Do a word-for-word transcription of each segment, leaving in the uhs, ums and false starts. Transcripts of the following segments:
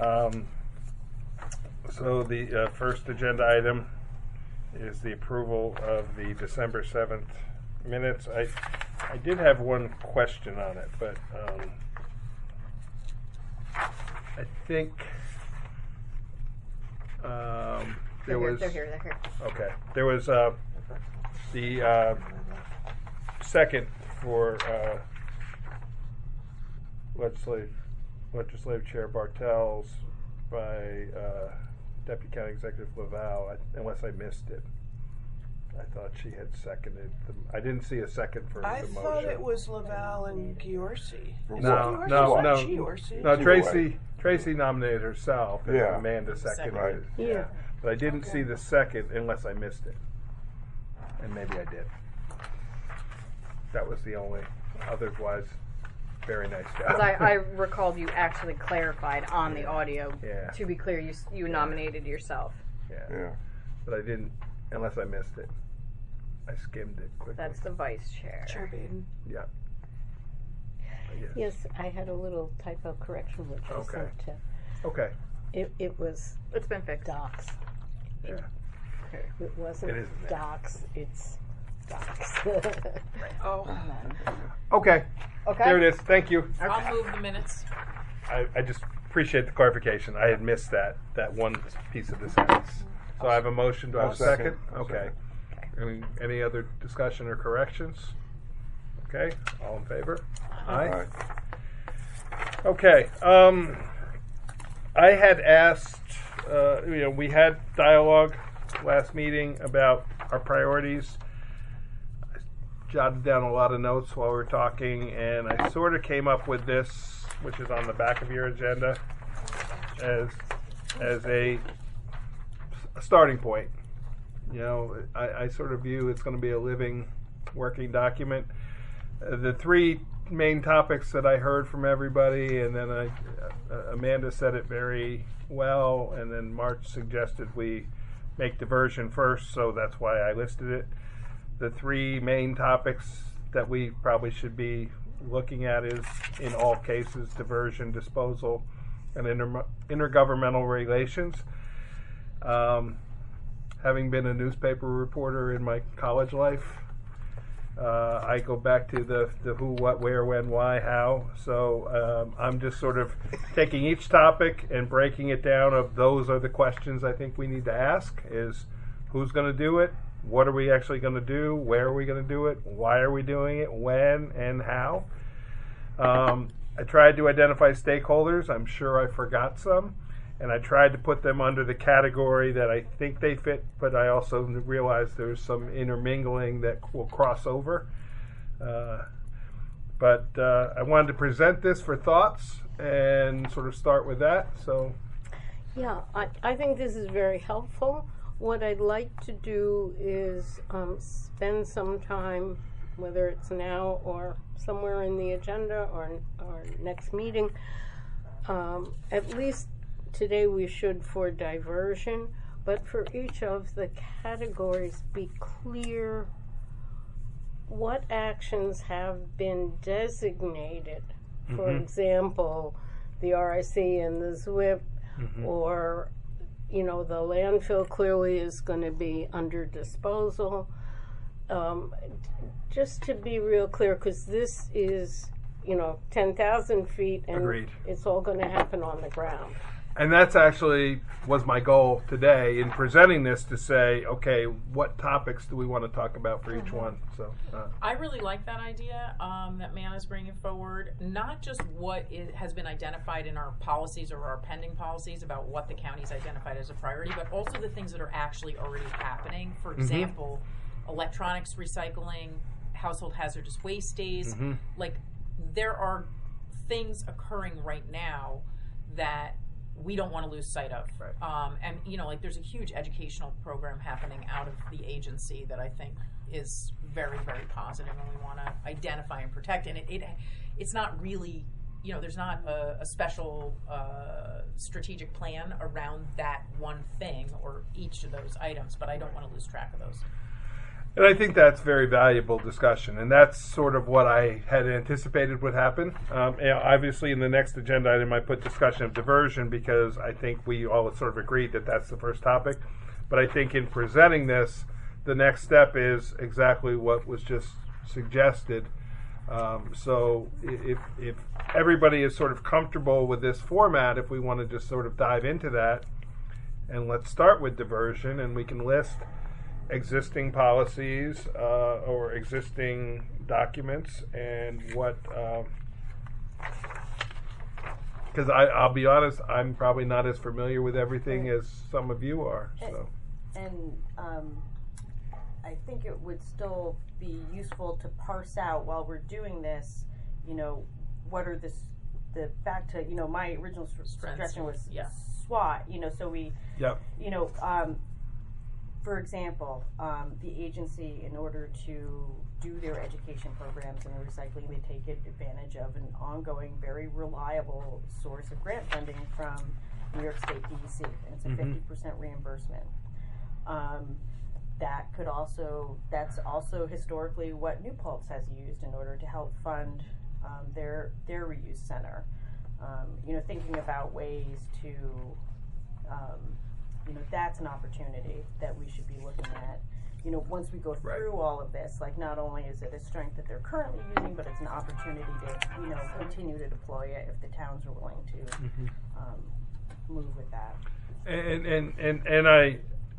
Um, so the uh, first agenda item is the approval of the December seventh minutes. I I did have one question on it, but um, I think um, there they're here, was they're here, they're here. okay. There was uh, the uh, second for uh, legislative legislative chair Bartels by uh, Deputy County Executive Laval, I, unless I missed it. I thought she had seconded. The, I didn't see a second for I the motion. thought it was Laval and Giorgi. No, Is no, it no, Giorgi? no. Giorgi? No, Either Tracy. way. Tracy nominated herself, and Yeah. Amanda seconded Right. it. Yeah. But I didn't Okay. see the second unless I missed it, and maybe I did. That was the only. Otherwise, very nice job. Because I, I recalled you actually clarified on the audio. Yeah. To be clear, you s- you nominated yourself. yeah. Yeah. But I didn't, unless I missed it. I skimmed it quickly. That's the vice chair. Chair Baden. Yeah. Yes. Yes, I had a little typo correction which I Okay. sent to. Okay. It, it was It's been fixed. docs. Yeah. It wasn't It isn't there. docs, it's docs. Oh, Okay. Okay. There it is. Thank you. I'll move the minutes. I, I just appreciate the clarification. I had missed that that one piece of the sentence. So I have a motion. Do I have a I'll second? second. I'll Okay. Any, any other discussion or corrections? Okay. All in favor? Aye. All right. Okay. Um, I had asked, uh, you know, we had dialogue last meeting about our priorities. I jotted down a lot of notes while we were talking, and I sort of came up with this, which is on the back of your agenda, as as a, a starting point. You know, I, I sort of view it's going to be a living, working document. Uh, the three main topics that I heard from everybody, and then I, uh, Amanda said it very well, and then March suggested we make diversion first, so that's why I listed it. The three main topics that we probably should be looking at is, in all cases, diversion, disposal, and inter- intergovernmental relations. Um, having been a newspaper reporter in my college life, Uh, I go back to the, the who, what, where, when, why, how. So um, I'm just sort of taking each topic and breaking it down of those are the questions I think we need to ask is who's going to do it, what are we actually going to do, where are we going to do it, why are we doing it, when, and how. Um, I tried to identify stakeholders. I'm sure I forgot some. And I tried to put them under the category that I think they fit, but I also realized there's some intermingling that will cross over. Uh, but uh, I wanted to present this for thoughts and sort of start with that. So, Yeah, I, I think this is very helpful. What I'd like to do is um, spend some time, whether it's now or somewhere in the agenda or, or next meeting, um, at least today we should for diversion, but for each of the categories be clear what actions have been designated. For Mhm. example, the R I C and the Z W I P, Mhm. or, you know, the landfill clearly is going to be under disposal. Um, just to be real clear, because this is, you know, ten thousand feet and Agreed. it's all going to happen on the ground. and that's actually was my goal today in presenting this to say, okay, what topics do we want to talk about for each one? So, uh, I really like that idea um, that Man is bringing forward, not just what is, has been identified in our policies or our pending policies about what the county's identified as a priority, but also the things that are actually already happening. For example, electronics recycling, household hazardous waste days. Mhm. Like, there are things occurring right now that we don't want to lose sight of. Right. Um, and, you know, like there's a huge educational program happening out of the agency that I think is very, very positive, and we want to identify and protect. And it, it it's not really, you know, there's not a, a special uh, strategic plan around that one thing or each of those items, but I don't want to lose track of those. And I think that's very valuable discussion, and that's sort of what I had anticipated would happen. Um, you know, obviously, in the next agenda item, I put discussion of diversion because I think we all sort of agreed that that's the first topic. But I think in presenting this, the next step is exactly what was just suggested. Um, so if, if everybody is sort of comfortable with this format, if we want to just sort of dive into that, and let's start with diversion, and we can list existing policies uh, or existing documents and what, because um, I'll be honest, I'm probably not as familiar with everything as some of you are. So, and um, I think it would still be useful to parse out while we're doing this, you know, what are this, the back to, you know, my original suggestion was yeah. SWOT, you know, so we, yep. you know, um, for example, um, the agency, in order to do their education programs and the recycling, they take advantage of an ongoing, very reliable source of grant funding from New York State D E C, and it's a fifty percent mm-hmm. reimbursement. Um, that could also, that's also historically what New Paltz has used in order to help fund um, their their reuse center. Um, you know, thinking about ways to, um, you know, that's an opportunity that we should be looking at. You know, once we go through right. all of this, like not only is it a strength that they're currently using, but it's an opportunity to, you know, continue to deploy it if the towns are willing to mm-hmm. um, move with that. And and and and I.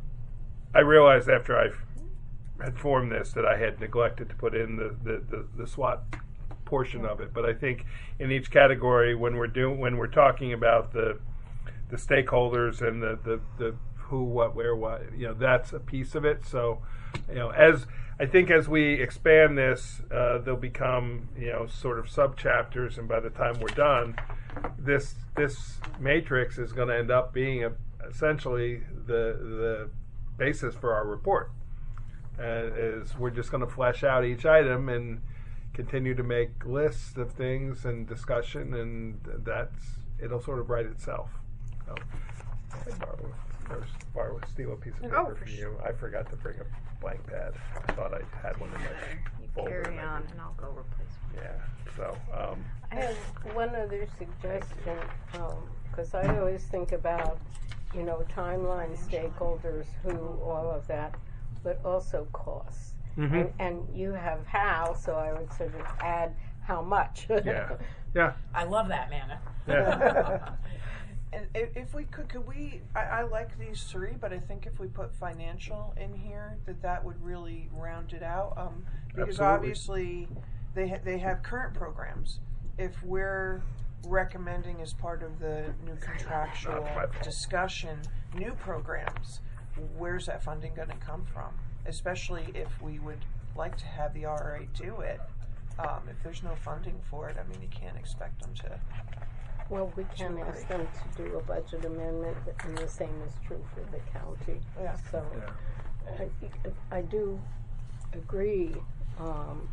I realized after I had formed this that I had neglected to put in the, the, the, the SWOT portion of it. But I think in each category, when we're doing when we're talking about the the stakeholders and the, the, the who, what, where, what, you know, that's a piece of it. So, you know, as I think as we expand this, uh, they'll become, you know, sort of sub chapters, and by the time we're done, this this matrix is going to end up being a, essentially the the basis for our report. Uh, is we're just going to flesh out each item and continue to make lists of things and discussion, and that's it'll sort of write itself. So, I borrow, or borrow, steal a piece of paper oh, from sure. you. I forgot to bring a blank pad. I thought I had one in my you folder. carry on, and I'll go replace one. Yeah. So. Um, I have one other suggestion, because um, I always think about, you know, timeline, stakeholders, who, all of that, but also costs. Mm-hmm. And, and you have how, so I would sort of add how much. yeah. Yeah. I love that, Manna. Yeah. And if, if we could, could we, I, I like these three, but I think if we put financial in here, that that would really round it out. Um, because Absolutely. obviously they, ha- they have current programs. If we're recommending as part of the new contractual discussion new programs, where's that funding going to come from? Especially if we would like to have the R A do it. Um, if there's no funding for it, I mean, you can't expect them to. Well, we can ask them to do a budget amendment, and the same is true for the county. Yeah. So Yeah. I, I do agree. Um,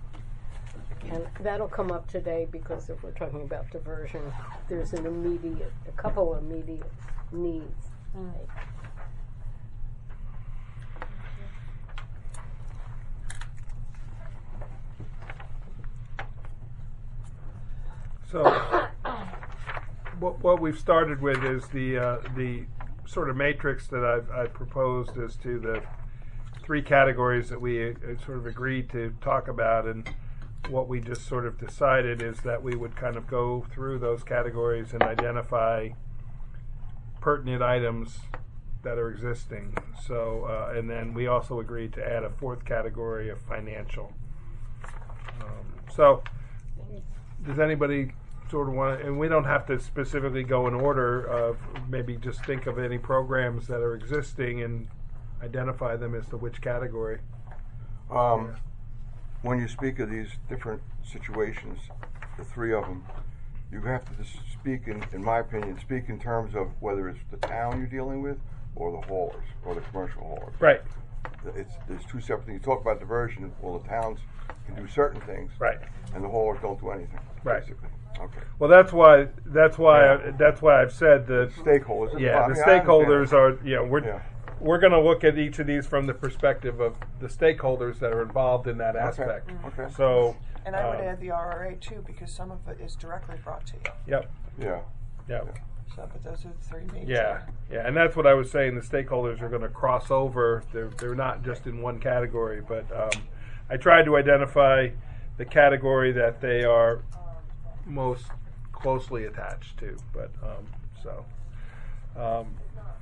And that'll come up today, because if we're talking about diversion, there's an immediate, a couple of immediate needs. Mm. So, what, what we've started with is the uh, the sort of matrix that I've, I've proposed as to the three categories that we uh, sort of agreed to talk about, and what we just sort of decided is that we would kind of go through those categories and identify pertinent items that are existing. So, uh, and then we also agreed to add a fourth category of financial. Um, so, does anybody sort of want to, and we don't have to specifically go in order of, maybe just think of any programs that are existing and identify them as to which category. Um, When you speak of these different situations, the three of them, you have to just speak, in, in my opinion, speak in terms of whether it's the town you're dealing with or the haulers or the commercial haulers. Right. It's there's two separate things. You talk about diversion. Well, the towns can do certain things, Right. and the haulers don't do anything. Right. Basically. Okay. Well, that's why that's why Yeah. I, that's why I've said that Stakeholders. yeah, I the mean, I stakeholders understand. are, you know, we're Yeah. we're going to look at each of these from the perspective of the stakeholders that are involved in that aspect. Okay. So, And I would um, add the R R A too, because some of it is directly brought to you. Yep. Yeah. Yep. So, but those are the three major. Yeah, yeah, and that's what I was saying. The stakeholders are going to cross over. They're they're not just in one category, but um, I tried to identify the category that they are most closely attached to. But um, so, um,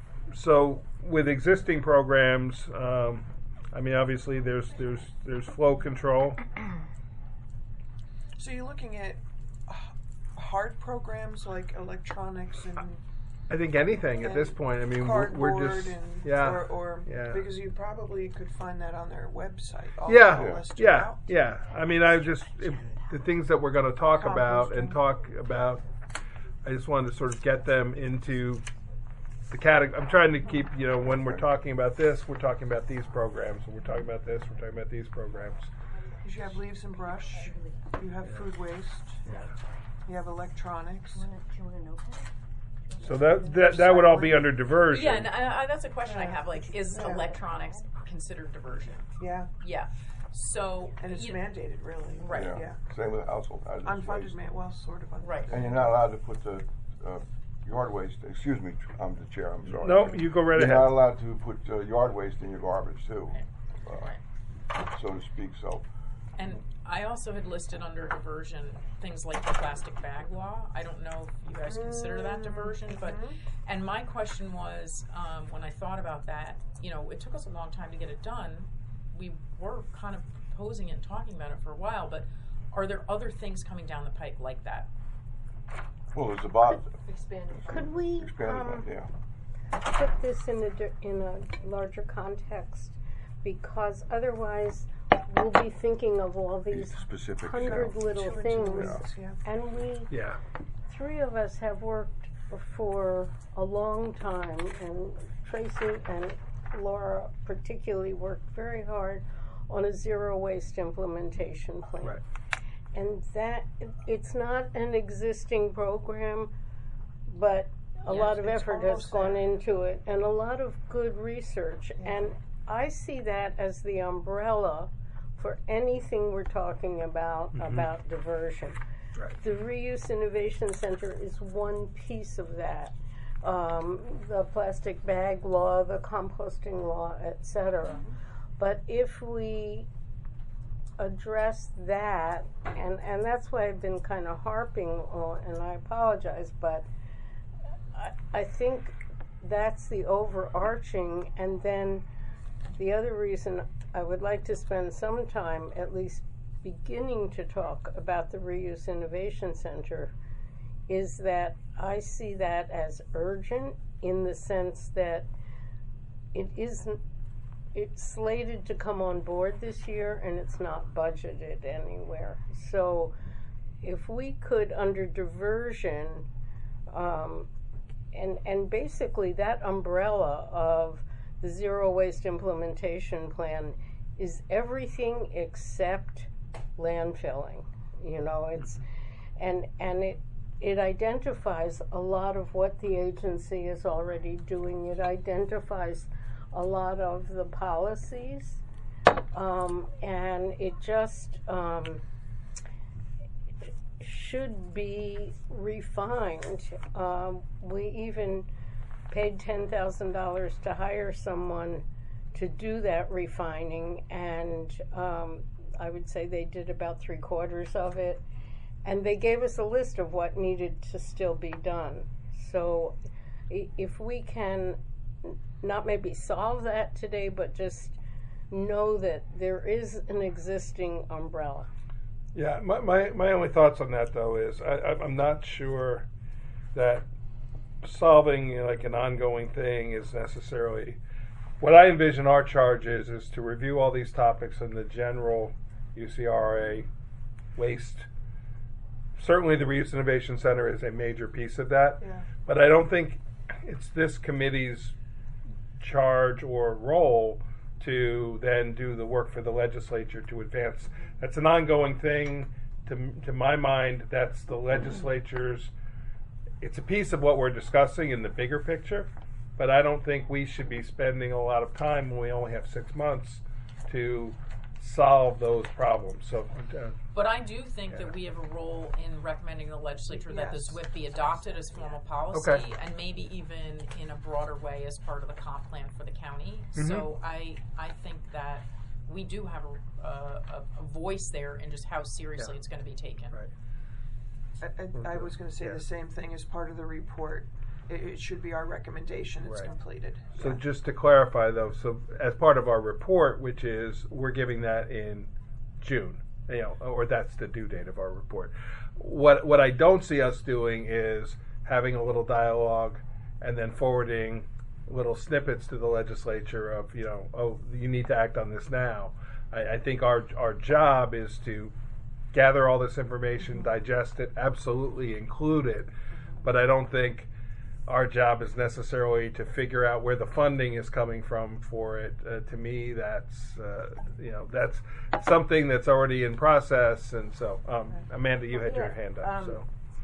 so with existing programs, um, I mean, obviously there's there's there's flow control. So you're looking at uh, hard programs like electronics and I think anything at this point. I mean, we're, cardboard we're just and yeah, or, or yeah. because you probably could find that on their website. All Yeah, all listed yeah, out. yeah. I mean, I just if, the things that we're going to talk about and Composting. talk about. I just wanted to sort of get them into the category. I'm trying to keep, you know, when we're talking about this, we're talking about these programs. When we're talking about this, we're talking about these programs. Because you have leaves and brush, you have food waste, you have electronics. Do you wanna- do you want to know that? So that that, that would all be under diversion. Yeah, and I, I, that's a question I have. Like, is Yeah. electronics considered diversion? Yeah, Yeah. So and it's you- mandated, really. Right. Yeah. Yeah. Same with household hazardous Unfunded waste. man, well, sort of. Unfunded. Right. And you're not allowed to put the uh, yard waste. Excuse me, I'm the chair. I'm sorry. No, you go right You're ahead. not allowed to put uh, yard waste in your garbage too, uh, so to speak. So. And I also had listed under diversion things like the plastic bag law. I don't know if you guys consider that diversion, but and my question was um, when I thought about that, you know, it took us a long time to get it done. We were kind of proposing it and talking about it for a while, but are there other things coming down the pike like that? Well, there's about Expanded. Could we expanded um, that, yeah. put this in a di- in a larger context? Because otherwise, we'll be thinking of all these Specific. hundred yeah. little Two and two things, weeks, yeah. and we Yeah. three of us have worked for a long time, and Tracy and Laura particularly worked very hard on a zero waste implementation plan. Right. And that it's not an existing program, but a Yes, lot of it's effort has almost gone there. into it and a lot of good research. And I see that as the umbrella for anything we're talking about about diversion. Right. The Reuse Innovation Center is one piece of that. Um, the plastic bag law, the composting law, et cetera. But if we address that, and, and that's why I've been kind of harping on, and I apologize, but I, I think that's the overarching, and then the other reason I would like to spend some time at least beginning to talk about the Reuse Innovation Center is that I see that as urgent in the sense that it isn't, it's slated to come on board this year and it's not budgeted anywhere. So if we could, under diversion, um, and, and basically that umbrella of the zero waste implementation plan is everything except landfilling. You know, it's and and it it identifies a lot of what the agency is already doing. It identifies a lot of the policies, um, and it just um, should be refined. Um, we even paid ten thousand dollars to hire someone to do that refining, and um, I would say they did about three quarters of it, and they gave us a list of what needed to still be done. So i- if we can not maybe solve that today, but just know that there is an existing umbrella. Yeah, my, my, my only thoughts on that, though, is I, I- I'm not sure that solving, you know, like an ongoing thing is necessarily what I envision. Our charge is is to review all these topics in the general U C R A waste. Certainly the Reuse Innovation Center is a major piece of that, Yeah. but I don't think it's this committee's charge or role to then do the work for the legislature to advance. That's an ongoing thing. To, to my mind, that's the legislature's, it's a piece of what we're discussing in the bigger picture, but I don't think we should be spending a lot of time when we only have six months to solve those problems. So, uh, But I do think Yeah. that we have a role in recommending the legislature that the Yes. Z W I P be adopted as formal policy, Okay. and maybe even in a broader way as part of the comp plan for the county. Mhm. So I I think that we do have a, a, a voice there in just how seriously Yeah. it's going to be taken. Right. I, I, I was going to say Yeah. the same thing as part of the report. It, it should be our recommendation. It's Right. completed. So just to clarify, though, so as part of our report, which is we're giving that in June, you know, or that's the due date of our report. What what I don't see us doing is having a little dialogue and then forwarding little snippets to the legislature of, you know, oh, you need to act on this now. I, I think our our job is to gather all this information, digest it, absolutely include it, but I don't think our job is necessarily to figure out where the funding is coming from for it. Uh, to me, that's uh, you know that's something that's already in process. And so, um, Amanda, you had your Yeah, hand up. um, So,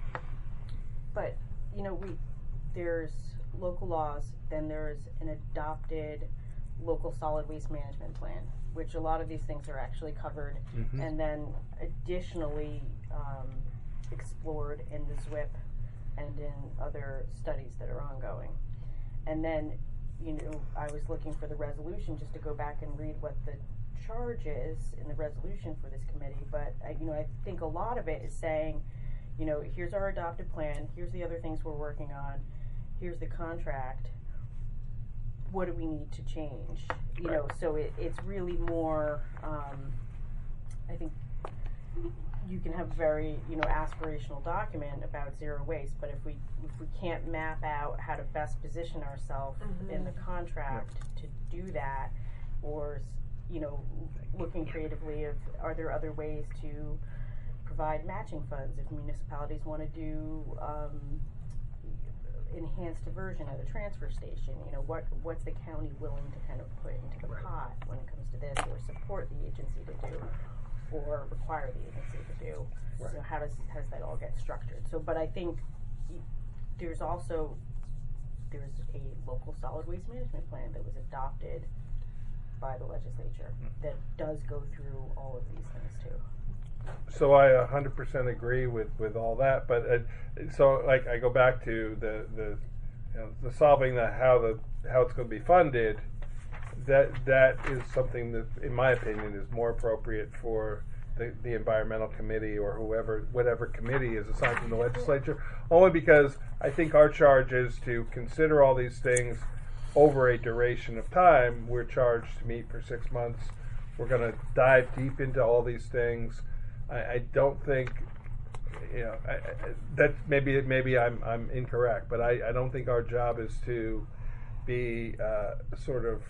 But, you know, we, there's local laws, then there's an adopted local solid waste management plan, which a lot of these things are actually covered, Mhm. and then additionally um, explored in the Z W I P and in other studies that are ongoing. And then, you know, I was looking for the resolution just to go back and read what the charge is in the resolution for this committee, but I, you know, I think a lot of it is saying, you know, here's our adopted plan, here's the other things we're working on, here's the contract, what do we need to change? You know, so it, it's really more, um, I think you can have a very, you know, aspirational document about zero waste, but if we if we can't map out how to best position ourselves in the contract to do that, or, you know, looking creatively of are there other ways to provide matching funds if municipalities want to do um, enhanced diversion at a transfer station, you know, what what's the county willing to kind of put into the Right. pot when it comes to this, or support the agency to do, or require the agency to do. Right. You know, how does how does that all get structured? So, but I think y- there's also there's a local solid waste management plan that was adopted by the legislature that does go through all of these things too. so I one hundred percent agree with, with all that. But uh, so, like, I go back to the the, you know, the solving the how the how it's going to be funded. That that is something that, in my opinion, is more appropriate for the, the environmental committee or whoever, whatever committee is assigned from the legislature. Only because I think our charge is to consider all these things over a duration of time. We're charged to meet for six months. We're going to dive deep into all these things. I, I don't think, you know, I, I, that maybe maybe I'm I'm incorrect, but I, I don't think our job is to be uh, sort of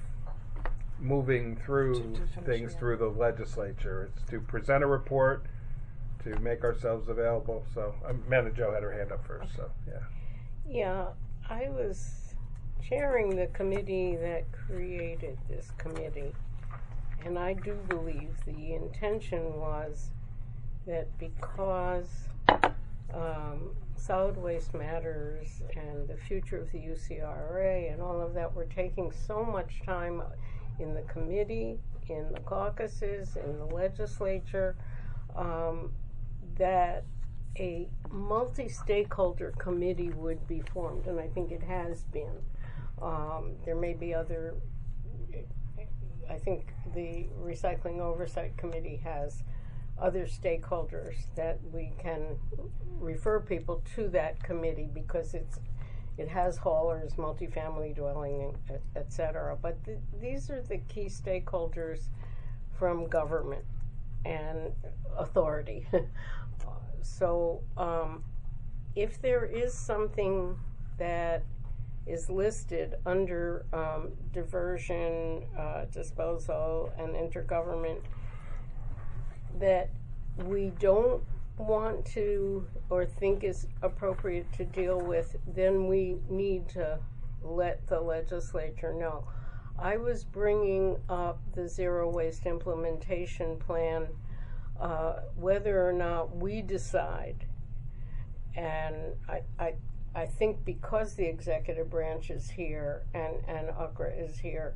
moving through To- to finish, things yeah. through the legislature. It's to present a report, to make ourselves available. So, Amanda Jo had her hand up first. So, yeah. Yeah, I was chairing the committee that created this committee, and I do believe the intention was that because um, solid waste matters and the future of the U C R A and all of that were taking so much time in the committee, in the caucuses, in the legislature, um, that a multi-stakeholder committee would be formed, and I think it has been. Um, there may be other, I think the Recycling Oversight Committee has other stakeholders that we can refer people to that committee because it's it has haulers, multifamily dwelling, et, et cetera. But th- these are the key stakeholders from government and authority. So um, if there is something that is listed under um, diversion, uh, disposal, and intergovernment that we don't want to or think is appropriate to deal with, then we need to let the legislature know. I was bringing up the zero waste implementation plan, uh, whether or not we decide, and I, I I think because the executive branch is here and, and U C R A is here,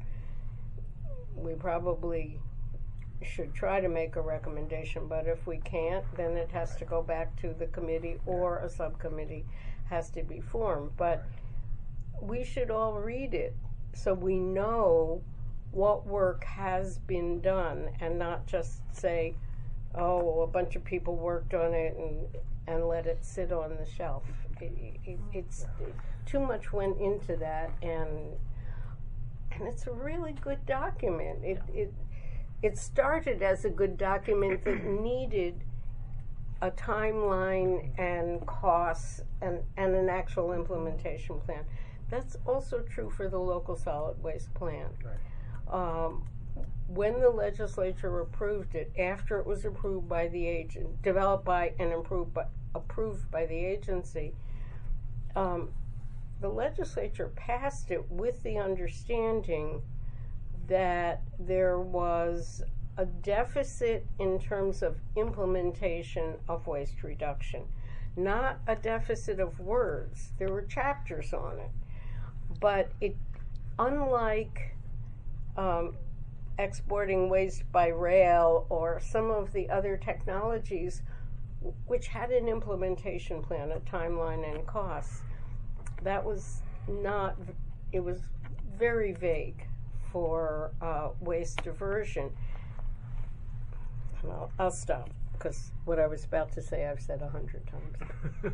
we probably should try to make a recommendation, but if we can't, then it has to go back to the committee or a subcommittee has to be formed. But we should all read it so we know what work has been done and not just say, oh, a bunch of people worked on it and, and let it sit on the shelf. It, it, it's it, too much went into that, and and it's a really good document. It it it started as a good document that needed a timeline and costs and, and an actual implementation plan. That's also true for the local solid waste plan. Right. Um, when the legislature approved it, after it was approved by the agent, developed by and approved by, approved by the agency, um, the legislature passed it with the understanding that there was a deficit in terms of implementation of waste reduction, not a deficit of words. There were chapters on it, but it, unlike um, exporting waste by rail or some of the other technologies which had an implementation plan, a timeline and costs, that was not, it was very vague for uh, waste diversion. And I'll, I'll stop, because what I was about to say I've said a hundred times.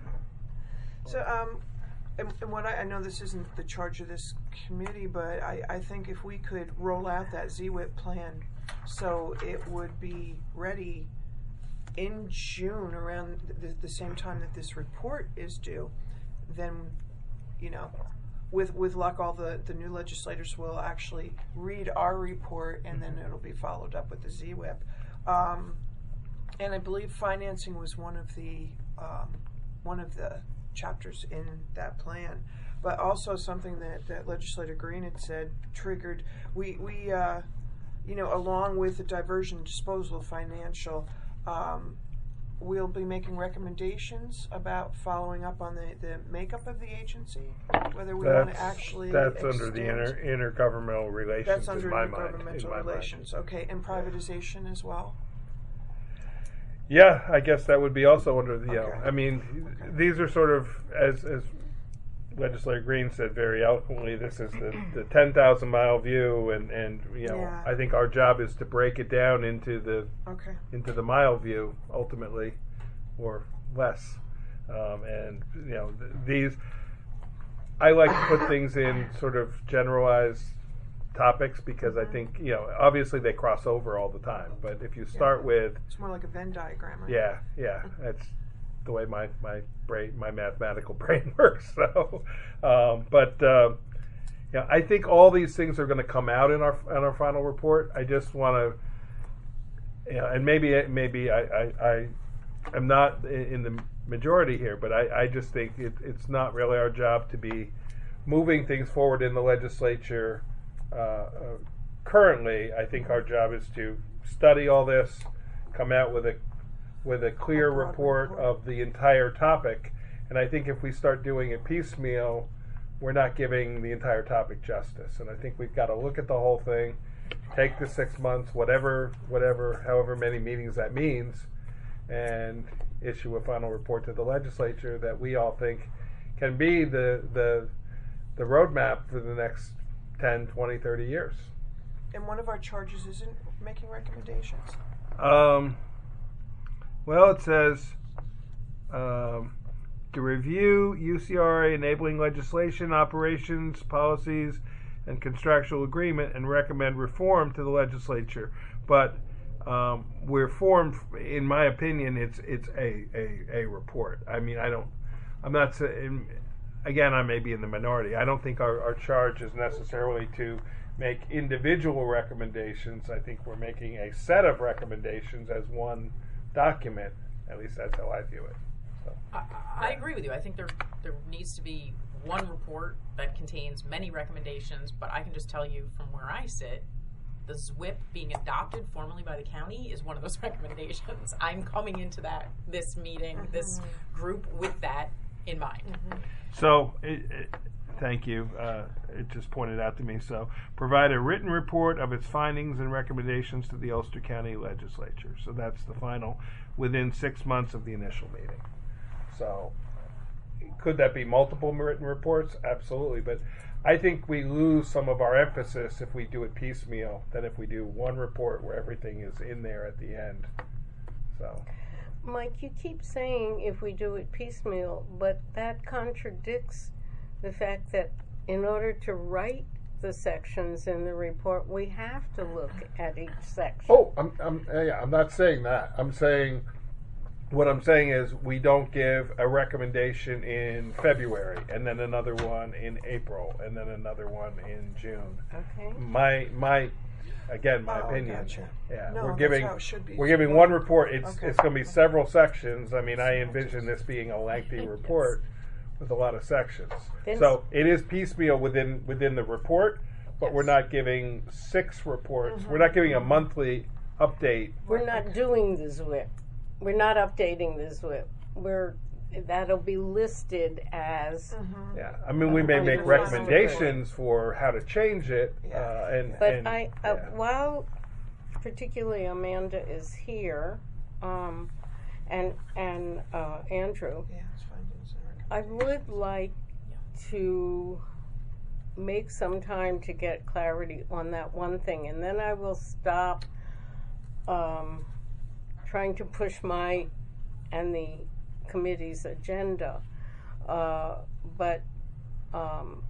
So, um, and, and what I, I know this isn't the charge of this committee, but I, I think if we could roll out that Z W I P plan so it would be ready in June around the, the same time that this report is due, then, you know, with with luck, all the, the new legislators will actually read our report, and then it'll be followed up with the Z W I P. Um, and I believe financing was one of the um, one of the chapters in that plan, but also something that, that Legislator Green had said triggered. We we uh, you know, along with the diversion disposal financial. Um, We'll be making recommendations about following up on the, the makeup of the agency, whether we want to actually That's under the inter, intergovernmental relations. That's under in my intergovernmental mind, in my relations. mind. Okay, and privatization yeah. as well. Yeah, I guess that would be also under the. Okay. Uh, I mean, okay. these are sort of, as as Legislator Green said very eloquently, this is the, the ten thousand mile view, and, and you know, yeah. I think our job is to break it down into the okay. into the mile view ultimately, or less. Um, and you know, th- these I like to put things in sort of generalized topics because I think, you know, obviously they cross over all the time. But if you start yeah. with, it's more like a Venn diagram. Right? Yeah, yeah, that's the way my my brain, my mathematical brain works. So, um, but uh, yeah, I think all these things are going to come out in our in our final report. I just want to, you know, and maybe maybe I I, I am not in the majority here, but I, I just think it, it's not really our job to be moving things forward in the legislature. Uh, uh, currently, I think our job is to study all this, come out with a with a clear report of the entire topic. And I think if we start doing it piecemeal, we're not giving the entire topic justice. And I think we've got to look at the whole thing, take the six months, whatever, whatever, however many meetings that means, and issue a final report to the legislature that we all think can be the the the roadmap for the next ten, twenty, thirty years. And one of our charges isn't making recommendations. Um, well, it says um, to review U C R A enabling legislation, operations, policies, and contractual agreement, and recommend reform to the legislature. But um, we're formed, in my opinion, it's it's a, a, a report. I mean, I don't, I'm not saying, again, I may be in the minority. I don't think our, our charge is necessarily to make individual recommendations. I think we're making a set of recommendations as one document. At least that's how I view it. So. I, I agree with you. I think there there needs to be one report that contains many recommendations, but I can just tell you from where I sit, the Z W I P being adopted formally by the county is one of those recommendations. I'm coming into that this meeting, mm-hmm. this group with that in mind. So, it, it, thank you. Uh, it just pointed out to me. So, provide a written report of its findings and recommendations to the Ulster County Legislature. So that's the final, within six months of the initial meeting. So, could that be multiple written reports? Absolutely. But I think we lose some of our emphasis if we do it piecemeal than if we do one report where everything is in there at the end. So. Mike, you keep saying if we do it piecemeal, but that contradicts the fact that in order to write the sections in the report, we have to look at each section. Oh, I'm, I'm, yeah, I'm not saying that. I'm saying, what I'm saying is we don't give a recommendation in February, and then another one in April, and then another one in June. Okay. My, my, again, my Oh, opinion. gotcha. Yeah, No, we're that's giving how it should be. we're giving one report. It's Okay. it's going to be several sections. I mean, I envision this being a lengthy report with a lot of sections. Then- So it is piecemeal within within the report, but we're not giving six reports. We're not giving a monthly update. We're not doing the Z W I P. We're not updating the Z W I P. We're that'll be listed as. Yeah, I mean, we may On make the recommendations for how to change it, Yeah. uh, and But and, I, uh, yeah. while particularly Amanda is here, um, and and uh, Andrew, Yeah, it's findings and I would like to make some time to get clarity on that one thing, and then I will stop um, trying to push my and the committee's agenda. Uh, but um,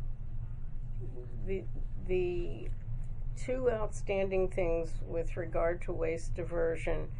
the the two outstanding things with regard to waste diversion,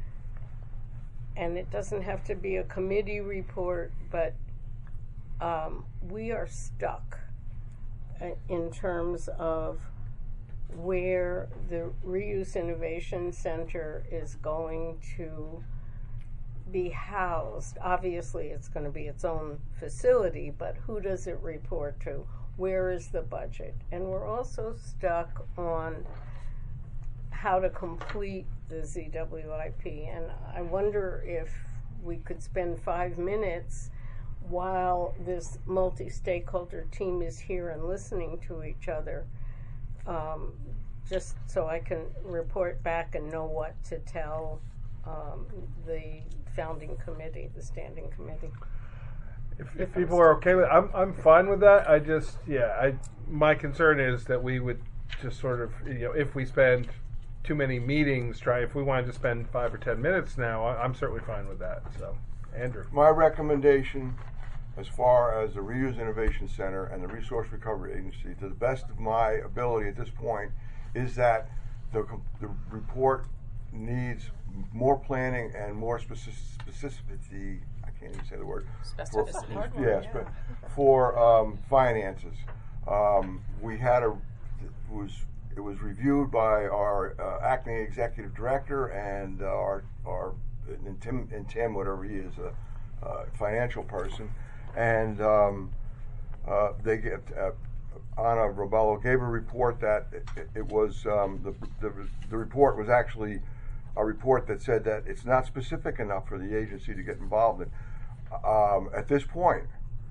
and it doesn't have to be a committee report, but um, we are stuck uh, in terms of where the Reuse Innovation Center is going to be housed. Obviously, it's going to be its own facility, but who does it report to? Where is the budget? And we're also stuck on how to complete the Z W I P. And I wonder if we could spend five minutes while this multi-stakeholder team is here and listening to each other, um, just so I can report back and know what to tell um, the founding committee, the standing committee. If, if people are okay with it, I'm I'm fine with that. I just yeah, I my concern is that we would just sort of, you know, if we spend too many meetings, try if we wanted to spend five or ten minutes now, I, I'm certainly fine with that. So, Andrew, My recommendation, as far as the Reuse Innovation Center and the Resource Recovery Agency, to the best of my ability at this point, is that the com- the report needs more planning and more speci- specificity. I can't even say the word. For, Specificity. yes, but for um, finances, um, we had a it was it was reviewed by our uh, acting executive director and uh, our our and Tim and Tim whatever he is a uh, financial person, and um, uh, they get. Uh, Anna Robello gave a report that it, it, it was um, the, the the report was actually a report that said that it's not specific enough for the agency to get involved in um, at this point.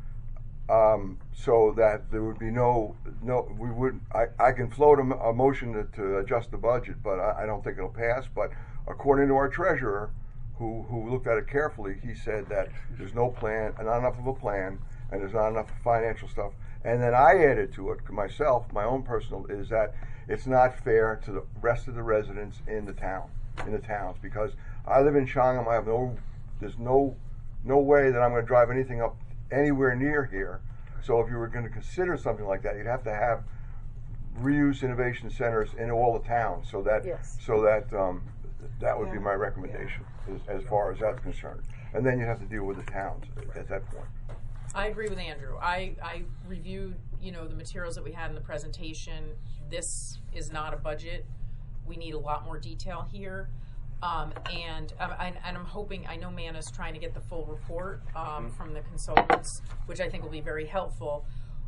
Um, so that there would be no no we would I, I can float a, m- a motion to, to adjust the budget, but I, I don't think it'll pass. But according to our treasurer, who who looked at it carefully, he said that there's no plan, not enough of a plan, and there's not enough financial stuff. And then I added to it myself, my own personal, is that it's not fair to the rest of the residents in the town, in the towns, because I live in Shongham. I have no, there's no, no way that I'm going to drive anything up anywhere near here. So if you were going to consider something like that, you'd have to have reuse innovation centers in all the towns, so that, Yes. so that um, that would be Yeah. my recommendation as, as far as that's concerned. And then you have to deal with the towns at that point. I agree with Andrew. I, I reviewed, you know, the materials that we had in the presentation. This is not a budget. We need a lot more detail here. Um, and, um, I, and I'm hoping, I know Mana's trying to get the full report um, from the consultants, which I think will be very helpful.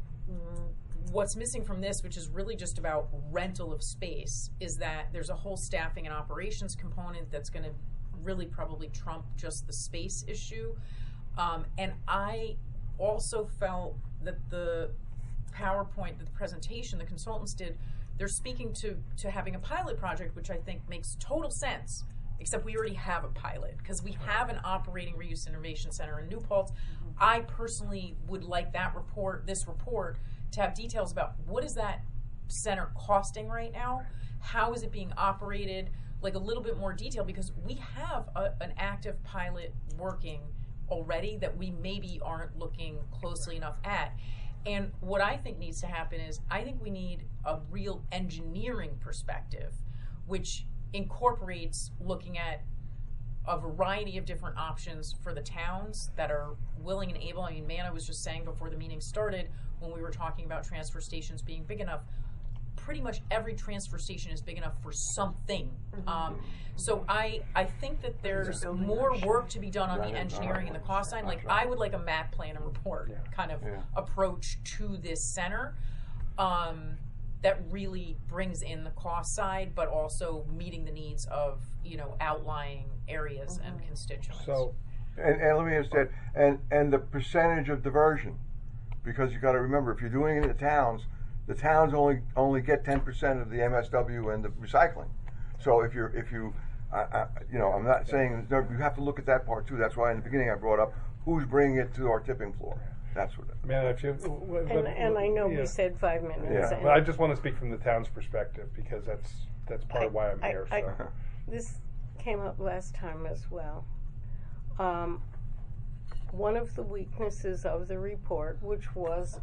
What's missing from this, which is really just about rental of space, is that there's a whole staffing and operations component that's going to really probably trump just the space issue. Um, and I also felt that the PowerPoint, that the presentation the consultants did, they're speaking to, to having a pilot project, which I think makes total sense, except we already have a pilot, because we have an operating reuse innovation center in New Paltz. Mm-hmm. I personally would like that report, this report, to have details about what is that center costing right now, how is it being operated, like a little bit more detail, because we have a, an active pilot working already that we maybe aren't looking closely enough at. And what I think needs to happen is, I think we need a real engineering perspective, which incorporates looking at a variety of different options for the towns that are willing and able. I mean, Manna was just saying before the meeting started, when we were talking about transfer stations being big enough, pretty much every transfer station is big enough for something. Mm-hmm. Um, so I I think that there's more work to be done on the engineering and the cost side. Like, I would like a map plan and report yeah. kind of yeah. approach to this center um, that really brings in the cost side, but also meeting the needs of, you know, outlying areas mm-hmm. and constituents. So, and, and let me just add, and and the percentage of diversion, because you got to remember, if you're doing it in the towns, the towns only only get ten percent of the M S W and the recycling. So if you're if you, I, I, you know, I'm not saying no, you have to look at that part too. That's why in the beginning I brought up who's bringing it to our tipping floor. That's what. It, man, if you and, but, and I know yeah. we said five minutes. Yeah. But I just want to speak from the town's perspective, because that's that's part I, of why I'm I, here. I, So this came up last time as well. Um, one of the weaknesses of the report, which was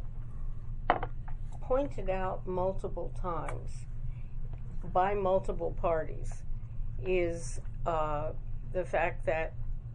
pointed out multiple times by multiple parties, is uh, the fact that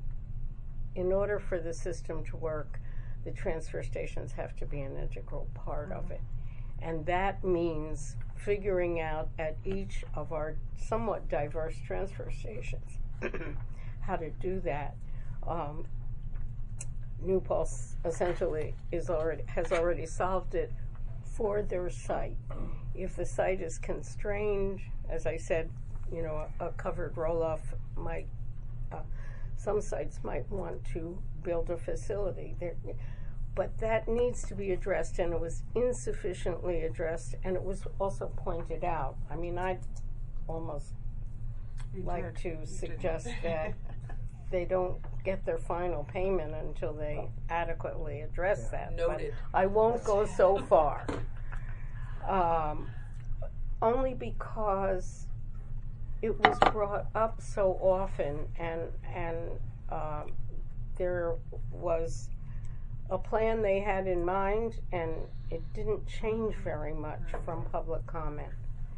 in order for the system to work, the transfer stations have to be an integral part mm-hmm. of it. And that means figuring out at each of our somewhat diverse transfer stations how to do that. Um, New Paltz essentially is already has already solved it for their site. If the site is constrained, as I said, you know, a, a covered roll-off might, uh, some sites might want to build a facility there, but that needs to be addressed, and it was insufficiently addressed, and it was also pointed out. I mean, I'd almost You like did. to You suggest did. that they don't get their final payment until they adequately address Yeah. that. Noted. But I won't go so far. Um, only because it was brought up so often, and and um, there was a plan they had in mind, and it didn't change very much from public comment.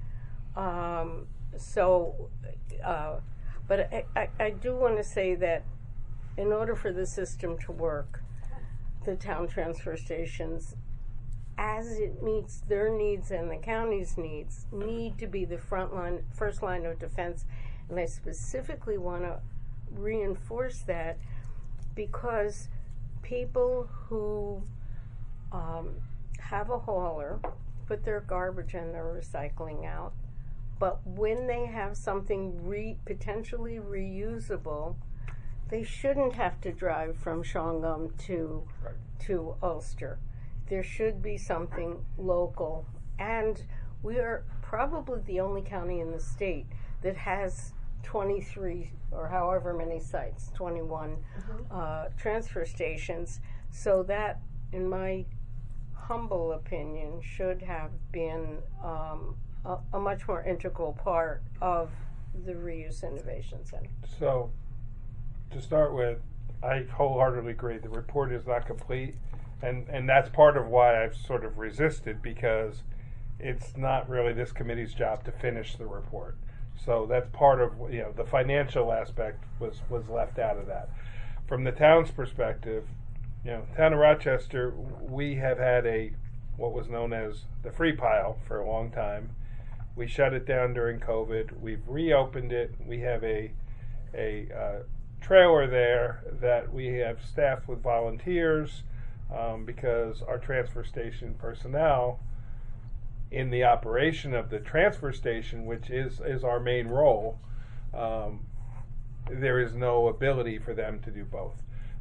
Um, so, uh, but I, I, I do want to say that in order for the system to work, the town transfer stations, as it meets their needs and the county's needs, need to be the front line, first line of defense. And I specifically want to reinforce that, because people who um, have a hauler put their garbage and their recycling out, but when they have something re- potentially reusable, they shouldn't have to drive from Shawangum to right. to Ulster. There should be something local, and we are probably the only county in the state that has twenty-three or however many sites, twenty-one mm-hmm. uh, transfer stations. So that, in my humble opinion, should have been um, a, a much more integral part of the Reuse Innovation Center. So, to start with, I wholeheartedly agree. The report is not complete, and, and that's part of why I've sort of resisted, because it's not really this committee's job to finish the report. So that's part of, you know, the financial aspect was, was left out of that. From the town's perspective, you know, town of Rochester, we have had a, what was known as the free pile for a long time. We shut it down during COVID. We've reopened it. We have a, a uh, trailer there that we have staffed with volunteers um, because our transfer station personnel, in the operation of the transfer station, which is, is our main role, um, there is no ability for them to do both.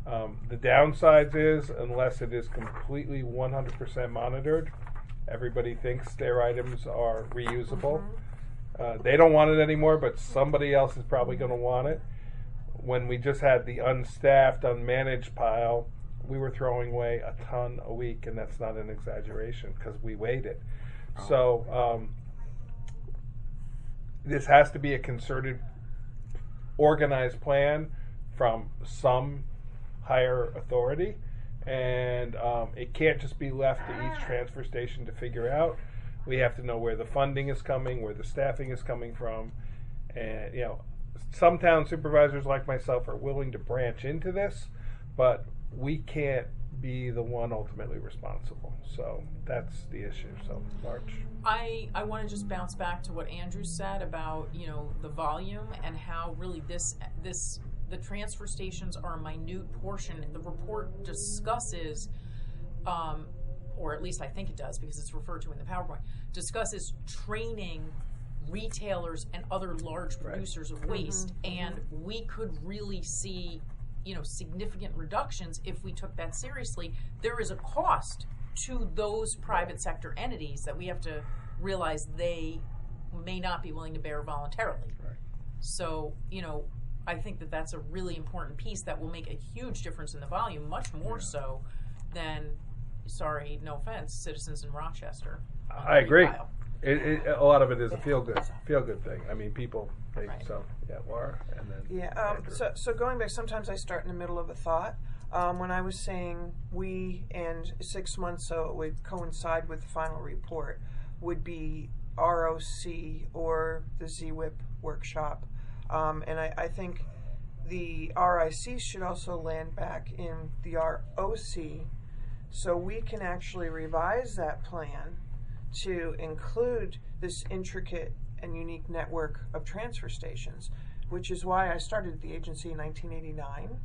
Um, the downsides is, unless it is completely one hundred percent monitored, everybody thinks their items are reusable. Mm-hmm. Uh, they don't want it anymore, but somebody else is probably going to want it. When we just had the unstaffed, unmanaged pile, we were throwing away a ton a week, and that's not an exaggeration because we weighed it. Oh. So um, this has to be a concerted, organized plan from some higher authority, and um, it can't just be left to each transfer station to figure out. We have to know where the funding is coming, where the staffing is coming from, and you know, some town supervisors like myself are willing to branch into this, but we can't be the one ultimately responsible. So that's the issue. So March. I, I want to just bounce back to what Andrew said about, you know, the volume and how really this this the transfer stations are a minute portion. The report discusses, um, or at least I think it does because it's referred to in the PowerPoint, discusses training retailers and other large producers of waste, mm-hmm. and we could really see, you know, significant reductions if we took that seriously. There is a cost to those private sector entities that we have to realize they may not be willing to bear voluntarily. Right. So, you know, I think that that's a really important piece that will make a huge difference in the volume, much more yeah. so than, sorry, no offense, citizens in Rochester. I agree. It, it, a lot of it is a feel good, feel good thing. I mean, people. They, right. So yeah, Laura, and then yeah. Um, so so going back, sometimes I start in the middle of a thought. Um, when I was saying we and six months, so it would coincide with the final report, would be R O C or the Z W I P workshop. Um, and I, I think the R I C should also land back in the R O C, so we can actually revise that plan to include this intricate and unique network of transfer stations, which is why I started the agency in nineteen eighty-nine.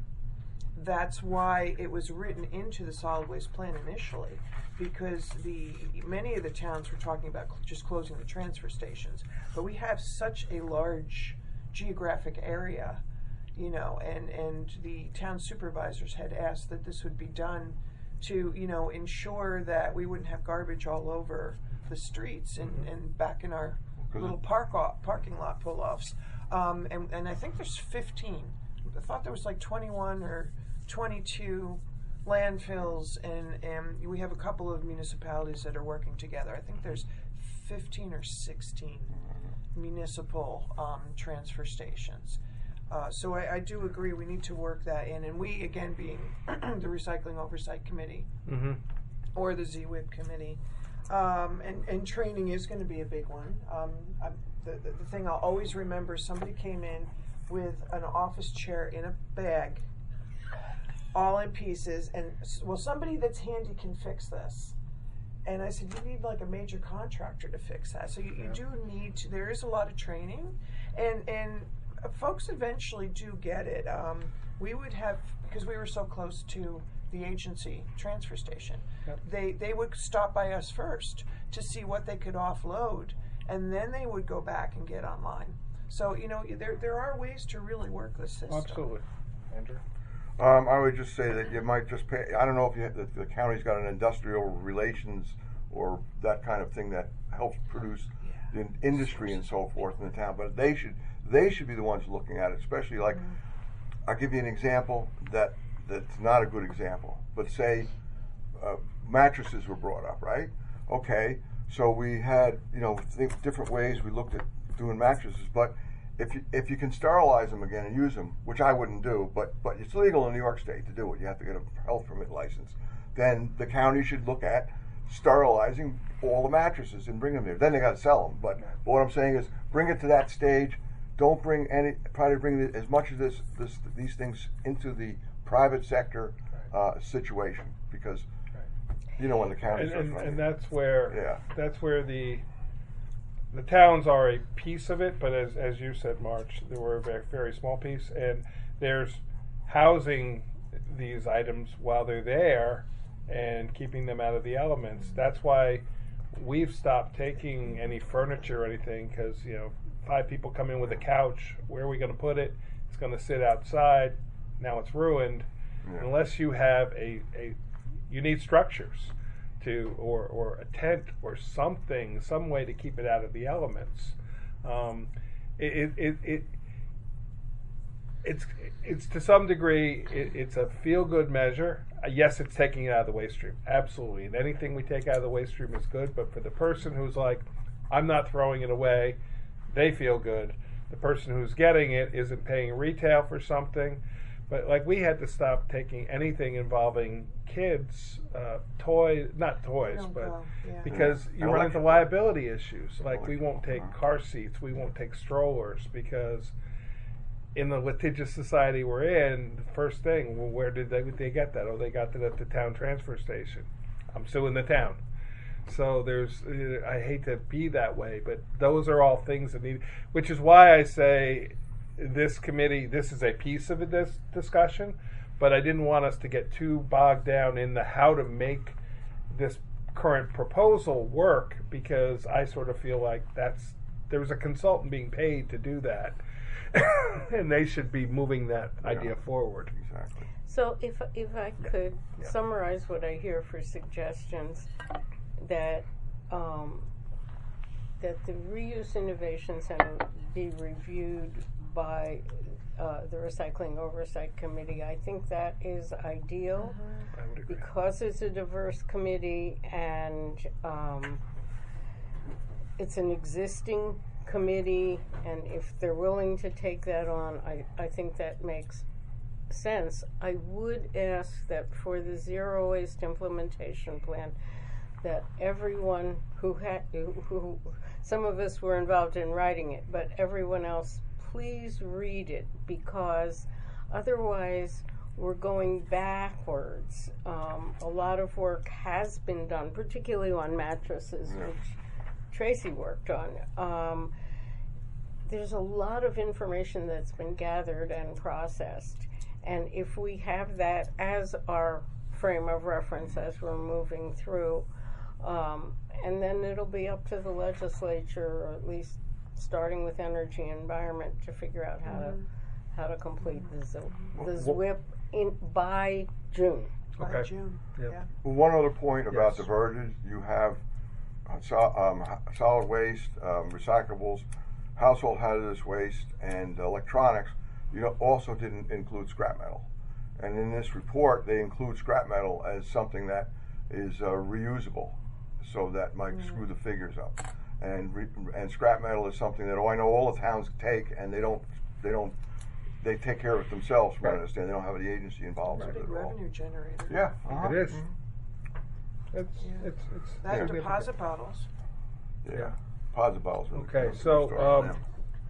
That's why it was written into the solid waste plan initially, because the many of the towns were talking about cl- just closing the transfer stations, but we have such a large geographic area, you know, and, and the town supervisors had asked that this would be done to, you know, ensure that we wouldn't have garbage all over the streets and, and back in our little park off, parking lot pull-offs. Um, and, and I think there's fifteen. I thought there was like twenty-one or twenty-two landfills, and, and we have a couple of municipalities that are working together. I think there's fifteen or sixteen municipal um, transfer stations. Uh, so I, I do agree we need to work that in, and we, again, being the Recycling Oversight Committee mm-hmm. or the Z W I P Committee, um, and, and training is going to be a big one. Um, I, the, the, the thing I'll always remember, somebody came in with an office chair in a bag, all in pieces, and, well, somebody that's handy can fix this. And I said, you need like a major contractor to fix that. So you, you do need to, there is a lot of training, and, and folks eventually do get it. Um, we would have, because we were so close to the agency transfer station, yep. they, they would stop by us first to see what they could offload, and then they would go back and get online. So, you know, there there are ways to really work this system. Absolutely. Andrew? Um, I would just say that you might just pay, I don't know if you, the, the county's got an industrial relations or that kind of thing that helps produce yeah. the industry and so forth in the town, but they should they should be the ones looking at it, especially like, mm-hmm. I'll give you an example that that's not a good example, but say uh, mattresses were brought up, right? Okay, so we had, you know, think different ways we looked at doing mattresses, but If you, if you can sterilize them again and use them, which I wouldn't do, but, but it's legal in New York State to do it. You have to get a health permit license. Then the county should look at sterilizing all the mattresses and bring them there. Then they got to sell them. But, but what I'm saying is, bring it to that stage. Don't bring any. Try to bring the, as much of this, this these things into the private sector uh, situation, because you know when the county and, and, running. and that's where yeah. that's where the the towns are a piece of it, but as as you said, March, they were a very, very small piece, and there's housing these items while they're there and keeping them out of the elements. That's why we've stopped taking any furniture or anything, because, you know, five people come in with a couch, where are we going to put it? It's going to sit outside, now it's ruined. Yeah. Unless you have a, a you need structures to or or a tent or something, some way to keep it out of the elements. Um, it, it, it, it it's it's to some degree it, it's a feel good measure. Uh, yes, it's taking it out of the waste stream, absolutely, and anything we take out of the waste stream is good. But for the person who's like, I'm not throwing it away, they feel good. The person who's getting it isn't paying retail for something. But like we had to stop taking anything involving kids, uh, toys, not toys, Don't but go, yeah. because Yeah. you run into Electric- liability issues. Like we Electric- won't take uh-huh. car seats, we won't take strollers because in the litigious society we're in, the first thing, well, where did they, they get that? Oh, they got that at the town transfer station. I'm suing the town. So there's, uh, I hate to be that way, but those are all things that need, which is why I say this committee, this is a piece of this discussion, but I didn't want us to get too bogged down in the how to make this current proposal work, because I sort of feel like that's, there's a consultant being paid to do that, and they should be moving that Yeah. idea forward. Exactly. So if if I could Yeah. summarize what I hear for suggestions, that um, that the Reuse Innovation Center be reviewed by uh, the Recycling Oversight Committee. I think that is ideal I would agree. because it's a diverse committee and um, it's an existing committee, and if they're willing to take that on, I, I think that makes sense. I would ask that for the zero waste implementation plan, that everyone who had, who, who, some of us were involved in writing it, but everyone else, please read it, because otherwise we're going backwards. Um, a lot of work has been done, particularly on mattresses, Yeah. which Tracy worked on. Um, there's a lot of information that's been gathered and processed, and if we have that as our frame of reference as we're moving through, um, and then it'll be up to the legislature, or at least starting with energy and environment, to figure out how to how to complete the Z- the Wh- Z W I P in by June. By Okay. June. Yep. Yeah. Well, one other point about Yes. the verges, you have uh, so, um, h- solid waste, um, recyclables, household hazardous waste, and electronics. You know, also didn't include scrap metal. And in this report, they include scrap metal as something that is uh, reusable, so that might Mm-hmm. screw the figures up. And re- and scrap metal is something that, oh, I know all the towns take, and they don't they don't they take care of it themselves. From what I Right. understand, they don't have the agency involved It's a with big it at all. revenue generator. Yeah, uh-huh. It is. Mhm. It's, Yeah. it's, it's That significant. deposit bottles. Yeah, positive bottles. really Okay, good so, story on um, them.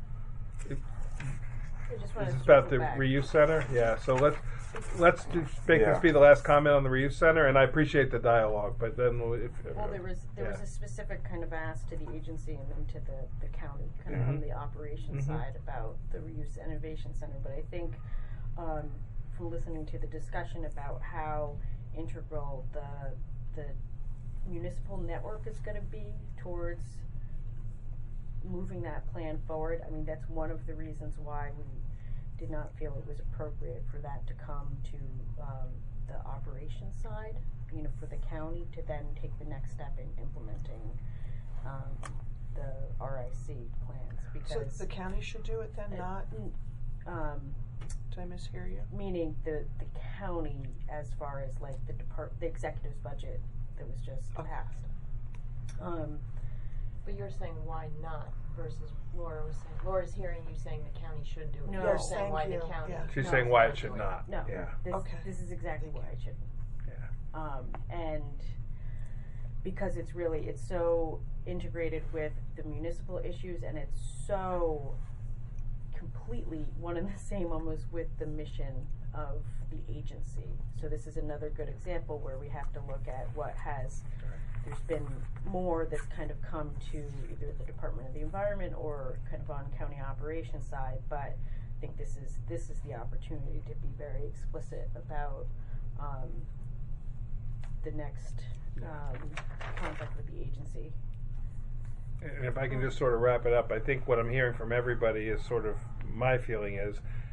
I just wanna This is circle about the back. reuse center. Yeah. So let's let's do, make Yeah. this be the last comment on the reuse center, and I appreciate the dialogue. But then, if, if Well, there was there was yeah. a specific kind of ask to the agency and then to the, the county, kind of Mhm. from the operations Mhm. side about the Reuse Innovation Center. But I think um, from listening to the discussion about how integral the the municipal network is going to be towards moving that plan forward. I mean, that's one of the reasons why we did not feel it was appropriate for that to come to um, the operations side, you know, for the county to then take the next step in implementing um, the R I C plans. So Because the county should do it then, uh, not, um, did I mishear you? meaning the, the county, as far as like the depart the executive's budget that was just Okay. passed. Um, But you're saying why not versus Laura was saying, Laura's hearing you saying the county should do it. No. You're Yes, saying thank why you. the county. Yeah. she's No, saying it's why not it should doing it. not. No. Yeah. This, Okay. this is exactly why it shouldn't. Yeah. Um, and because it's really, it's so integrated with the municipal issues, and it's so completely one and the same almost with the mission of the agency. So this is another good example where we have to look at what has, there's been more that's kind of come to either the Department of the Environment or kind of on county operations side, but I think this is, this is the opportunity to be very explicit about, um, the next, um, contact with the agency. And if I can just sort of wrap it up, I think what I'm hearing from everybody is sort of my feeling is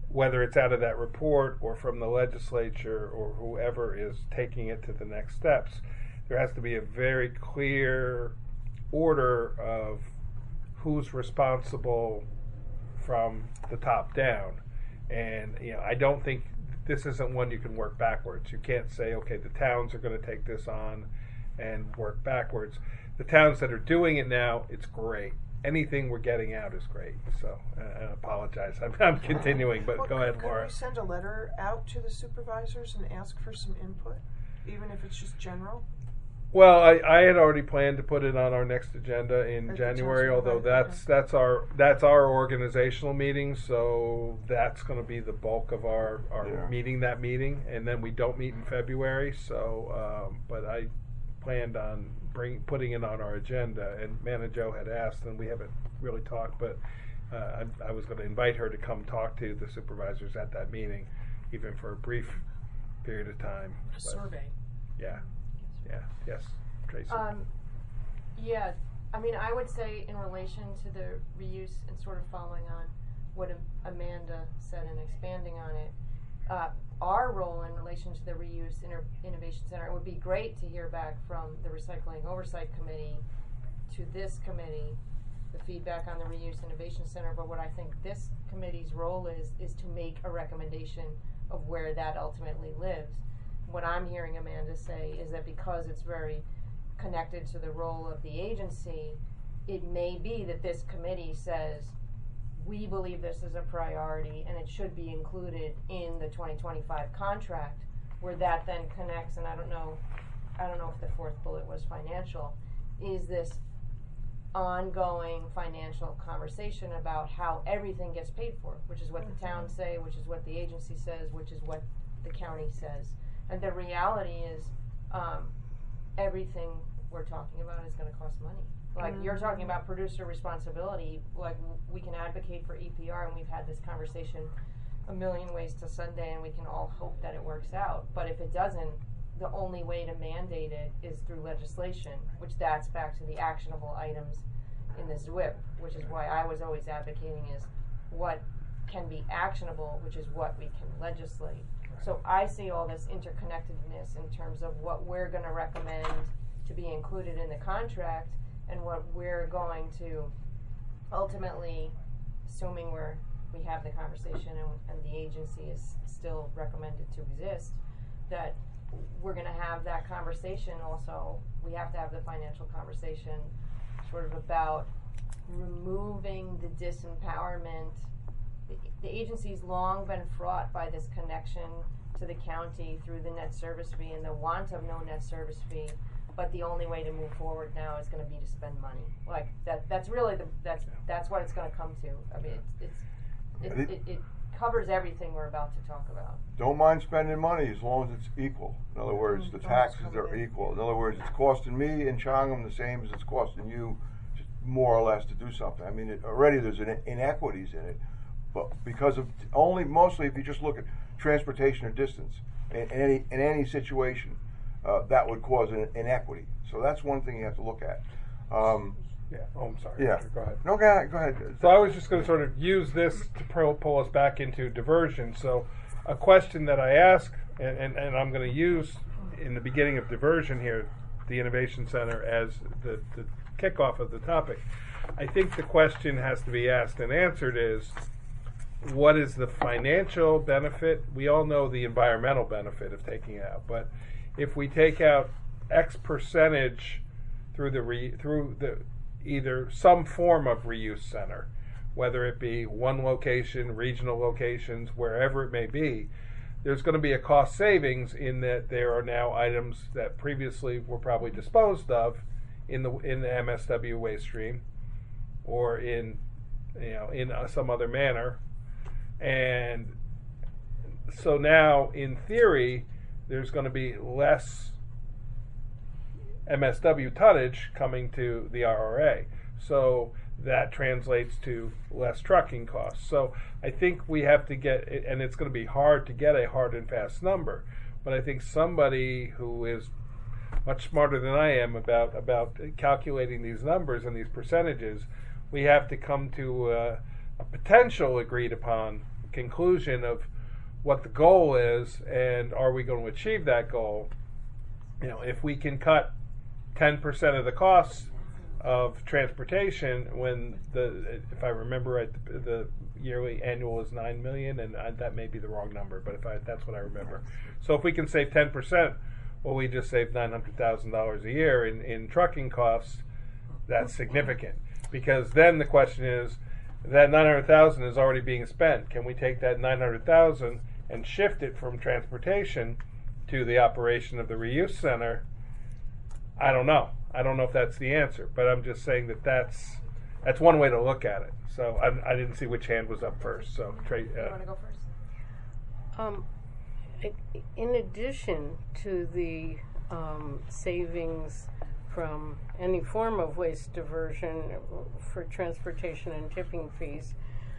whether it's out of that report or from the legislature or whoever is taking it to the next steps, there has to be a very clear order of who's responsible from the top down. And you know, I don't think this isn't one you can work backwards. You can't say, okay, the towns are going to take this on and work backwards. The towns that are doing it now, it's great. Anything we're getting out is great. So uh, I apologize. I'm, I'm continuing, but Well, go ahead, could Laura. we send a letter out to the supervisors and ask for some input, even if it's just general? Well, I, I had already planned to put it on our next agenda in At the January, town although supervisor, that's that's our that's our organizational meeting, so that's going to be the bulk of our, our Yeah. meeting that meeting, and then we don't meet in February. So, um, but I planned on bring putting it on our agenda, and Mana Jo had asked, and we haven't really talked, but uh, I, I was going to invite her to come talk to the supervisors at that meeting, even for a brief period of time. A But, survey. Yeah. Yeah. Yes. Tracy. Um, yeah, I mean, I would say in relation to the reuse and sort of following on what Am- Amanda said and expanding on it, uh, our role in relation to the Reuse Inter- Innovation Center, it would be great to hear back from the Recycling Oversight Committee to this committee, the feedback on the Reuse Innovation Center, but what I think this committee's role is, is to make a recommendation of where that ultimately lives. What I'm hearing Amanda say is that because it's very connected to the role of the agency, it may be that this committee says, we believe this is a priority and it should be included in the twenty twenty-five contract, where that then connects, and I don't know, I don't know if the fourth bullet was financial, is this ongoing financial conversation about how everything gets paid for, which is what the towns say, which is what the agency says, which is what the county says. And the reality is, um, everything we're talking about is going to cost money. Like, mm-hmm. you're talking about producer responsibility. Like, w- we can advocate for E P R, and we've had this conversation a million ways to Sunday, and we can all hope that it works out. But if it doesn't, the only way to mandate it is through legislation, which that's back to the actionable items in this W I P, which is why I was always advocating is what can be actionable, which is what we can legislate. So I see all this interconnectedness in terms of what we're going to recommend to be included in the contract and what we're going to ultimately, assuming we're, we have the conversation and, and the agency is still recommended to exist, that we're going to have that conversation also. We have to have the financial conversation sort of about removing the disempowerment. The, the agency's long been fraught by this connection to the county through the net service fee and the want of no net service fee, but the only way to move forward now is going to be to spend money. Like that. That's really the that's that's what it's going to come to. I mean, it's, it's it, it, it covers everything we're about to talk about. Don't mind spending money as long as it's equal. In other words, Mm-hmm. the taxes are equal. In other words, it's costing me in Chongum the same as it's costing you, just more or less, to do something. I mean, it, already there's an inequities in it, but because of only mostly if you just look at transportation or distance in, in any in any situation, uh, that would cause an inequity. So that's one thing you have to look at. Um, yeah. Oh, I'm sorry. Yeah. Go ahead. No, go ahead. Go ahead. So I was just going to sort of use this to pull, pull us back into diversion. So a question that I ask, and, and, and I'm going to use in the beginning of diversion here, the Innovation Center as the, the kickoff of the topic. I think the question has to be asked and answered is, what is the financial benefit? We all know the environmental benefit of taking it out, but if we take out X percentage through the re, through the either some form of reuse center, whether it be one location, regional locations, wherever it may be, there's going to be a cost savings in that there are now items that previously were probably disposed of in the in the M S W waste stream or in you know in uh, some other manner. And so now, in theory, there's going to be less M S W tonnage coming to the R R A. So that translates to less trucking costs. So I think we have to get, and it's going to be hard to get a hard and fast number, but I think somebody who is much smarter than I am about, about calculating these numbers and these percentages, we have to come to a, a potential agreed upon conclusion of what the goal is and are we going to achieve that goal. You know, if we can cut ten percent of the costs of transportation, when the, if I remember right, the, the yearly annual is nine million, and I, that may be the wrong number, but if I, that's what I remember. So if we can save ten percent, well, we just saved nine hundred thousand dollars a year in, in trucking costs. That's significant, because then the question is, that nine hundred thousand is already being spent. Can we take that nine hundred thousand and shift it from transportation to the operation of the reuse center? I don't know. I don't know if that's the answer, but I'm just saying that that's that's one way to look at it. So I, I didn't see which hand was up first. So Trey, uh, You want to go first? Um, i- in addition to the um, savings from any form of waste diversion for transportation and tipping fees,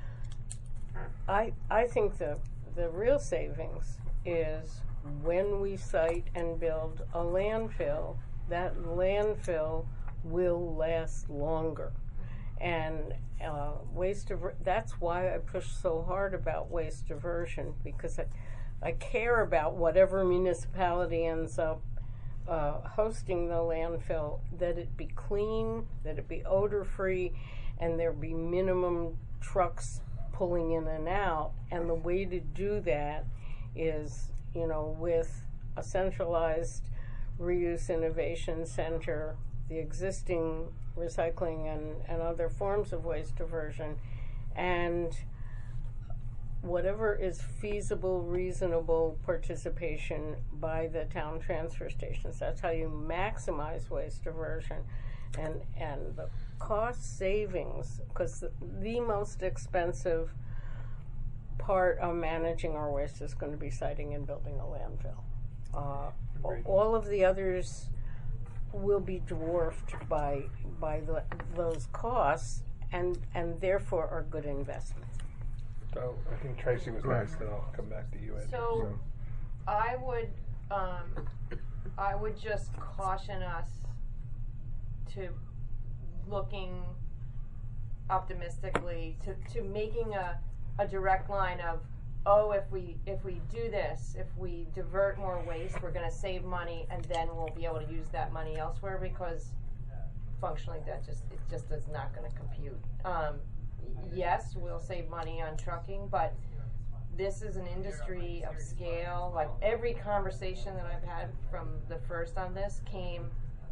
I I think the the real savings is when we site and build a landfill. That landfill will last longer, and uh, waste diver- that's why I push so hard about waste diversion, because I, I care about whatever municipality ends up uh, hosting the landfill, that it be clean, that it be odor free, and there be minimum trucks pulling in and out. And the way to do that is, you know, with a centralized Reuse Innovation Center, the existing recycling and, and other forms of waste diversion, and whatever is feasible, reasonable participation by the town transfer stations. That's how you maximize waste diversion. And, and the cost savings, because the, the most expensive part of managing our waste is going to be siting and building a landfill. Uh, all of the others will be dwarfed by by the, those costs, and and therefore are good investments. so I think Tracy was next, then I'll come back to you, Ed. So, I would, um, I would just caution us to looking optimistically to, to making a, a direct line of, oh, if we if we do this, if we divert more waste, we're going to save money, and then we'll be able to use that money elsewhere, because functionally that just it just is not going to compute. Um, yes, we'll save money on trucking, but this is an industry of scale. Like, every conversation that I've had from the first on this came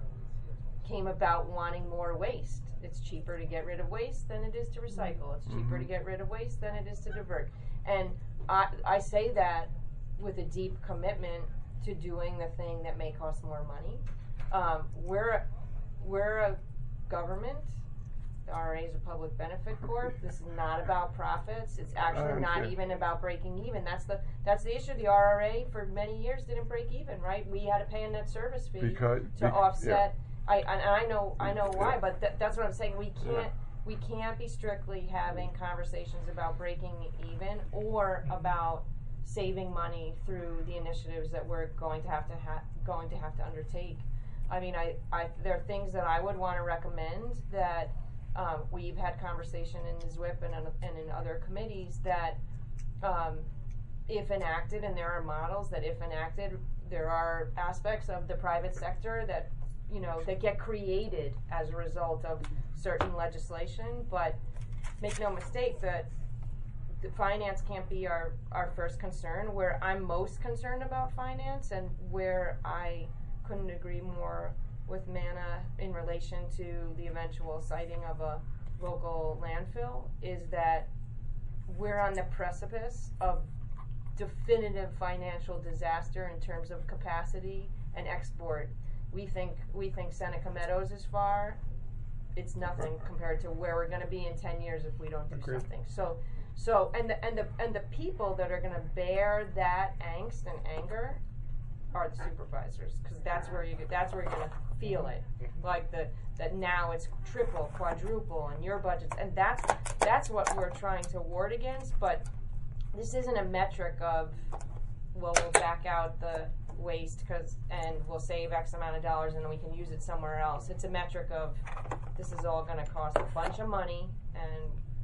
came about wanting more waste. It's cheaper to get rid of waste than it is to recycle. It's cheaper mm-hmm. to get rid of waste than it is to divert. And I, I say that with a deep commitment to doing the thing that may cost more money. Um, we're, we're a government. The R R A is a public benefit corp. This is not about profits. It's actually not even about breaking even. That's the that's the issue. The R R A for many years didn't break even, right? We had to pay a net service fee because, to because, offset. Yeah. I and I know I know why, but th- that's what I'm saying. We can't we can't be strictly having conversations about breaking even or about saving money through the initiatives that we're going to have to ha- going to have to undertake. I mean, I, I there are things that I would want to recommend that um, we've had conversation in Z W I P and, and in other committees that um, if enacted, and there are models that if enacted, there are aspects of the private sector that you know, that get created as a result of certain legislation, but make no mistake that the finance can't be our, our first concern. Where I'm most concerned about finance, and where I couldn't agree more with Manna in relation to the eventual siting of a local landfill, is that we're on the precipice of definitive financial disaster in terms of capacity and export. We think we think Seneca Meadows is far. It's nothing compared to where we're going to be in ten years if we don't do Agreed. something. So, so and the and the and the people that are going to bear that angst and anger are the supervisors, because that's where you that's where you're going to feel it. Like the that now it's triple, quadruple, and your budgets, and that's that's what we're trying to ward against. But this isn't a metric of, well, we'll back out the waste because and we'll save X amount of dollars and then we can use it somewhere else. It's a metric of, this is all going to cost a bunch of money, and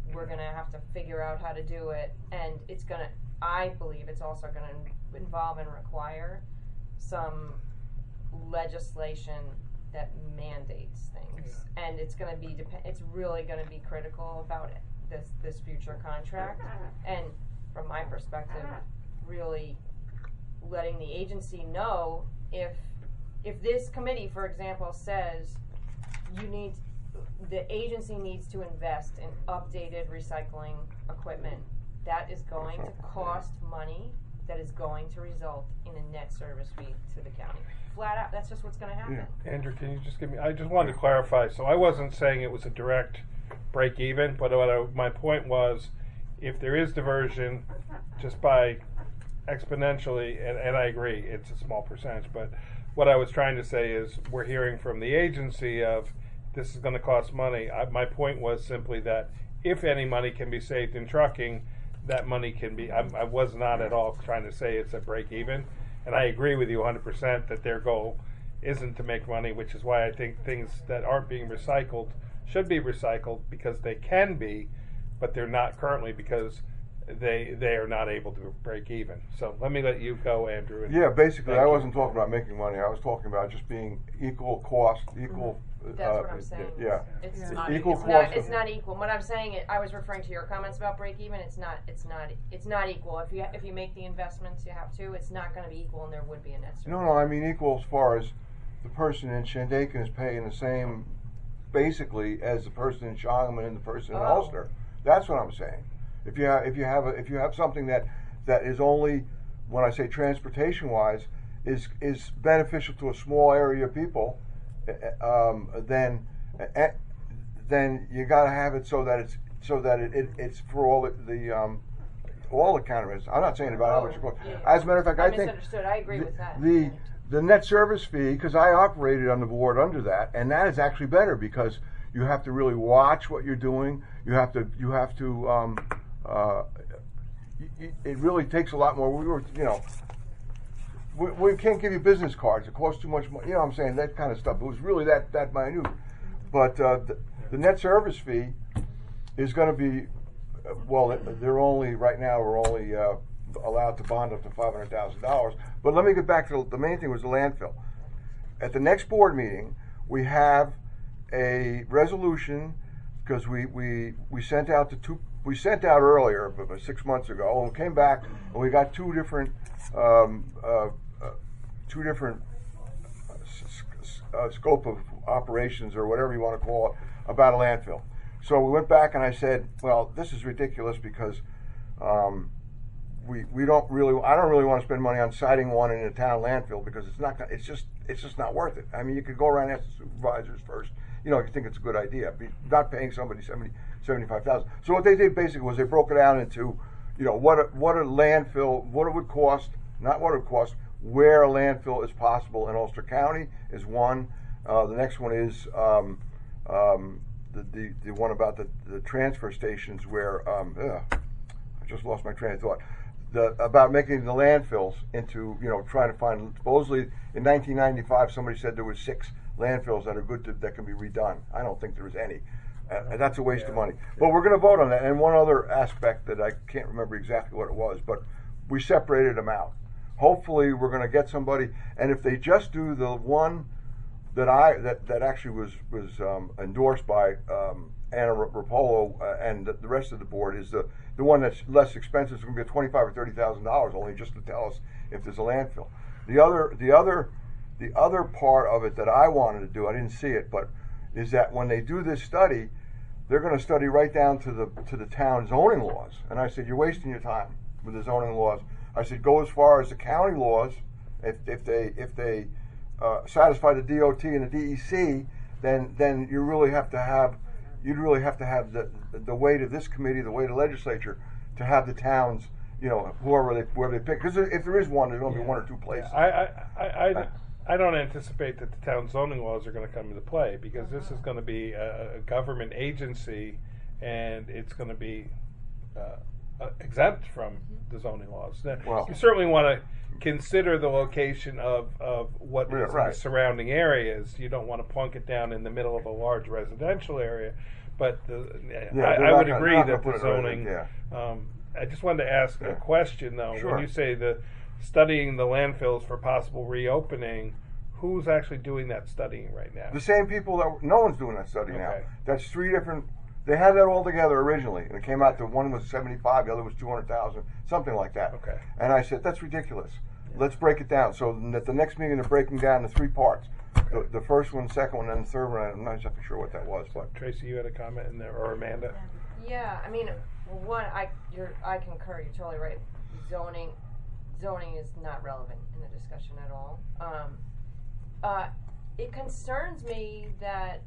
we're going to have to figure out how to do it, and it's going to, I believe it's also going to involve and require some legislation that mandates things, yeah. and it's going to be dep- it's really going to be critical about this this future contract, and from my perspective, really letting the agency know if if this committee, for example, says you need the agency needs to invest in updated recycling equipment, that is going to cost money, that is going to result in a net service fee to the county. Flat out, that's just what's going to happen. Yeah. Andrew, can you just give me, I just wanted to clarify, so I wasn't saying it was a direct break even, but what I, my point was, if there is diversion, just by exponentially, and, and I agree, it's a small percentage, but what I was trying to say is we're hearing from the agency of this is going to cost money. I, my point was simply that if any money can be saved in trucking, that money can be, I, I was not at all trying to say it's a break even. And I agree with you one hundred percent that their goal isn't to make money, which is why I think things that aren't being recycled should be recycled because they can be, but they're not currently because they they are not able to break even. So let me let you go, Andrew. Yeah, basically, I you. wasn't talking about making money. I was talking about just being equal cost, equal. Mm-hmm. That's uh, what I'm saying. Yeah, it's yeah. not equal it's cost. Not, it's not equal. What I'm saying, I was referring to your comments about break even. It's not. It's not. It's not equal. If you if you make the investments you have to, it's not going to be equal, and there would be a net service. No, no, I mean equal as far as the person in Shandaken is paying the same, basically, as the person in Shagaman and the person in Oh. Ulster. That's what I'm saying. If you have, if you have a, if you have something that that is only, when I say transportation wise, is is beneficial to a small area of people, um, then uh, then you got to have it so that it's so that it, it it's for all the, the um, all the countermeasures. I'm not saying about how much it costs. Yeah. As a matter of fact, I, I think misunderstood. I agree the, with that. the the net service fee, because I operated on the board under that, and that is actually better because you have to really watch what you're doing. You have to you have to. Um, uh, it, it really takes a lot more. We were, you know, we, we can't give you business cards. It costs too much money. You know what I'm saying? That kind of stuff. It was really that that minute. But uh, the, the net service fee is going to be, uh, well, they're only, right now, we're only uh, allowed to bond up to five hundred thousand dollars. But let me get back to the, the main thing was the landfill. At the next board meeting, we have a resolution, because we, we, we sent out the two, we sent out earlier, about six months ago, and we came back and we got two different, um, uh, uh, two different uh, scope of operations or whatever you want to call it about a landfill. So we went back and I said, well, this is ridiculous because um, we we don't really, I don't really want to spend money on siting one in a town landfill because it's not, it's just it's just not worth it. I mean, you could go around and ask the supervisors first, you know, if you think it's a good idea, be not paying somebody seventy, seventy-five thousand. So what they did basically was they broke it down into, you know, what a, what a landfill, what it would cost, not what it would cost, where a landfill is possible in Ulster County is one. Uh, the next one is um, um, the, the the one about the, the transfer stations where um, ugh, I just lost my train of thought. The, about making the landfills into, you know, trying to find, supposedly in nineteen ninety-five somebody said there was six landfills that are good to, that can be redone. I don't think there was any. Uh, that's a waste yeah. of money. But we're going to vote on that. And one other aspect that I can't remember exactly what it was, but we separated them out. Hopefully we're going to get somebody, and if they just do the one that I that, that actually was was um, endorsed by um, Anna Rapolo uh, and the, the rest of the board, is the the one that's less expensive. It's going to be twenty-five or thirty thousand dollars only, just to tell us if there's a landfill. The other the other the other part of it that I wanted to do, I didn't see it, but is that when they do this study, they're going to study right down to the to the town zoning laws. And I said, you're wasting your time with the zoning laws. I said, go as far as the county laws. If if they if they uh, satisfy the D O T and the D E C, then then you really have to have you'd really have to have the the weight of this committee, the weight of the legislature, to have the towns, you know, whoever they where they pick. Because if there is one, there's going to be one or two places. I I, I, I, I don't anticipate that the town zoning laws are going to come into play because this is going to be a, a government agency, and it's going to be uh, uh, exempt from the zoning laws. Now, Well- you certainly want to consider the location of, of what Yeah, is in right. the surrounding areas. You don't want to plunk it down in the middle of a large residential area. But the, Yeah, I, they're I not would gonna- agree they're not that gonna the put it right zoning. in, Um, I just wanted to ask Yeah. a question though. Sure. When you say the studying the landfills for possible reopening, who's actually doing that studying right now? The same people that no one's doing that study now. Okay. That's three different. They had that all together originally, and it came out that one was seventy-five, the other was two hundred thousand, something like that. Okay. And I said, that's ridiculous. Let's break it down. So at the next meeting, they're breaking down into three parts. The, the first one, second one, and the third one. I'm not exactly sure what that was, but Tracy, you had a comment in there, or Amanda? Yeah, I mean, one, I you're I concur. You're totally right. Zoning, zoning is not relevant in the discussion at all. Um, uh, it concerns me that,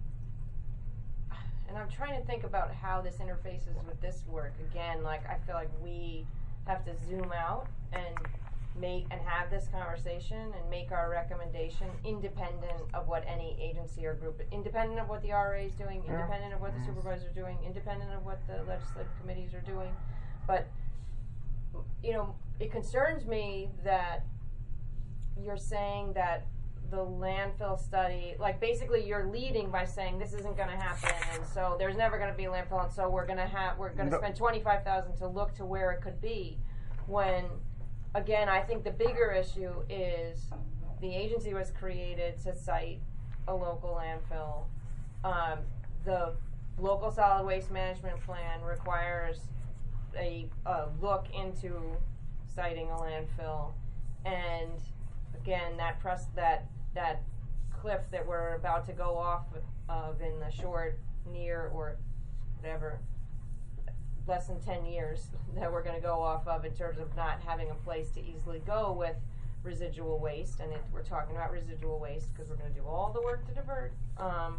and I'm trying to think about how this interfaces with this work. Again, like I feel like we have to zoom out and make and have this conversation and make our recommendation independent of what any agency or group, independent of what the R A is doing, Yeah. independent of what the supervisors are doing, independent of what the legislative committees are doing. But, you know, it concerns me that you're saying that the landfill study, like basically you're leading by saying this isn't going to happen, and so there's never going to be a landfill, and so we're going to have we're going to No. spend twenty-five thousand to look to where it could be, when again, I think the bigger issue is the agency was created to site a local landfill. Um, the local solid waste management plan requires a, a look into siting a landfill, and again, that press that that cliff that we're about to go off of in the short, near, or whatever, less than ten years that we're going to go off of in terms of not having a place to easily go with residual waste, and it, we're talking about residual waste because we're going to do all the work to divert, um,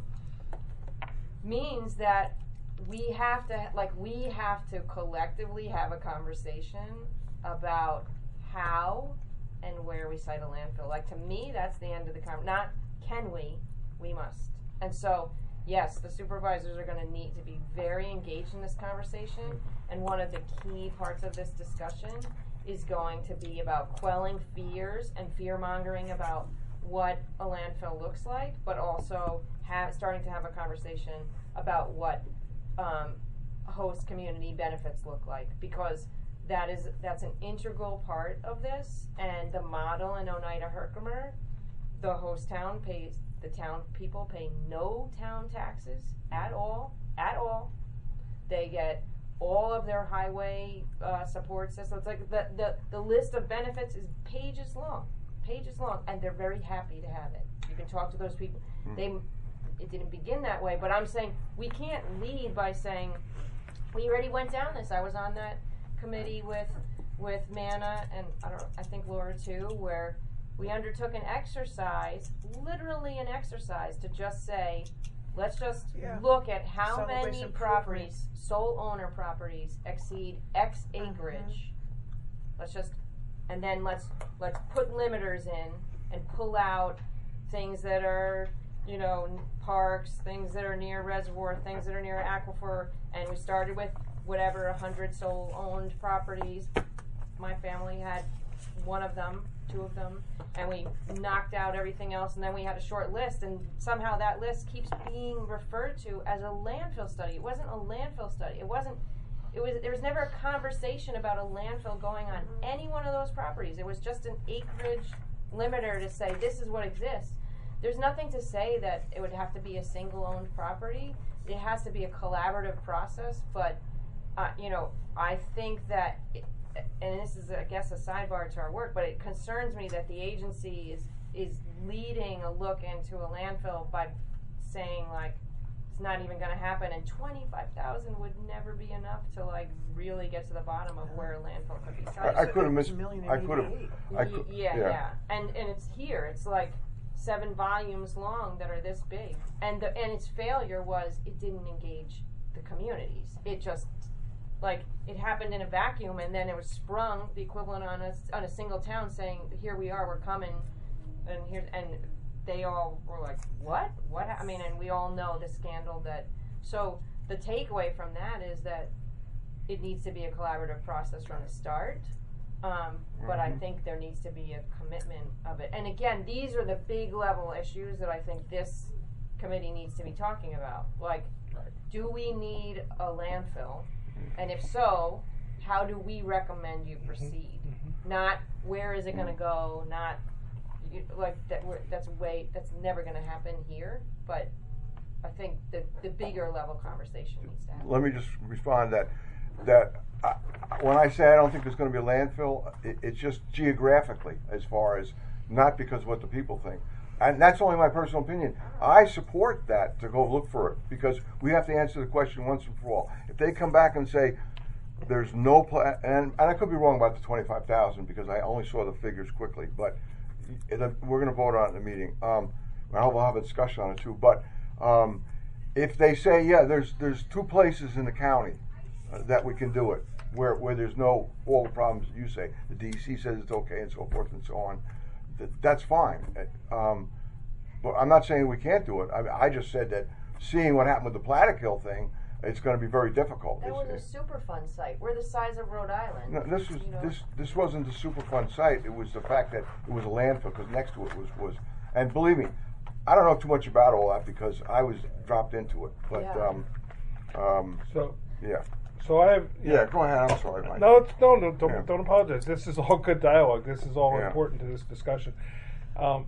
means that we have to, like, we have to collectively have a conversation about how and where we site a landfill. Like, to me, that's the end of the conversation. Not can we, we must. And so, yes, the supervisors are going to need to be very engaged in this conversation, and one of the key parts of this discussion is going to be about quelling fears and fear-mongering about what a landfill looks like, but also have, starting to have a conversation about what um, host community benefits look like, because that is that's an integral part of this. And the model in Oneida Herkimer, the host town pays, the town people pay no town taxes at all, at all. They get all of their highway uh, support system. It's like the, the, the list of benefits is pages long, pages long, and they're very happy to have it. You can talk to those people. Mm. They, it didn't begin that way, but I'm saying we can't lead by saying, we already went down this. I was on that committee with with Manna and I don't I think Laura too, where we undertook an exercise, literally an exercise, to just say, let's just yeah. look at how Solid many properties, sole owner properties, exceed X acreage. Mm-hmm. Let's just, and then let's let's put limiters in and pull out things that are, you know, parks, things that are near reservoir, things that are near aquifer, and we started with whatever, a hundred sole-owned properties. My family had one of them, two of them, and we knocked out everything else, and then we had a short list, and somehow that list keeps being referred to as a landfill study. It wasn't a landfill study. It wasn't, it was, there was never a conversation about a landfill going on any one of those properties. It was just an acreage limiter to say, this is what exists. There's nothing to say that it would have to be a single-owned property. It has to be a collaborative process, but Uh, you know, I think that, it, and this is, I guess, a sidebar to our work, but it concerns me that the agency is is leading a look into a landfill by saying, like, it's not even going to happen, and twenty-five thousand would never be enough to, like, really get to the bottom of where a landfill could be sited. I, I could have missed. I could have. I could. Yeah, yeah, yeah, and and it's here. It's like seven volumes long that are this big, and the and its failure was it didn't engage the communities. It just Like, it happened in a vacuum, and then it was sprung, the equivalent on a, on a single town saying, here we are, we're coming, and here, and they all were like, what? What? I mean, and we all know the scandal that, so the takeaway from that is that it needs to be a collaborative process from the start. Um, but I think there needs to be a commitment of it. And again, these are the big level issues that I think this committee needs to be talking about. Like, do we need a landfill? And if so, how do we recommend you proceed? Not where is it going to go? Not you, like that. We're, that's way. That's never going to happen here. But I think the the bigger level conversation needs to happen. Let me just respond that that I, when I say I don't think there's going to be a landfill, it, it's just geographically, as far as not because of what the people think. And that's only my personal opinion. I support that to go look for it because we have to answer the question once and for all. If they come back and say there's no plan, and, and I could be wrong about the twenty-five thousand because I only saw the figures quickly, but it, we're going to vote on it in the meeting. Um, I'll we'll have a discussion on it too. But um, if they say, yeah, there's there's two places in the county uh, that we can do it, where where there's no all the problems that you say, the D E C says it's okay and so forth and so on. That's fine. Um, but I'm not saying we can't do it. I, I just said that seeing what happened with the Plattekill thing, it's going to be very difficult. That was a Superfund site. We're the size of Rhode Island. No, this was you know. this this wasn't the Superfund site. It was the fact that it was a landfill because next to it was was. And believe me, I don't know too much about all that because I was dropped into it. But Yeah. um, um, So, yeah, so I have. yeah. Go ahead. I'm sorry, Mike. No, it's, no, no, don't, Yeah. don't apologize. This is all good dialogue. This is all Yeah. important to this discussion. Um,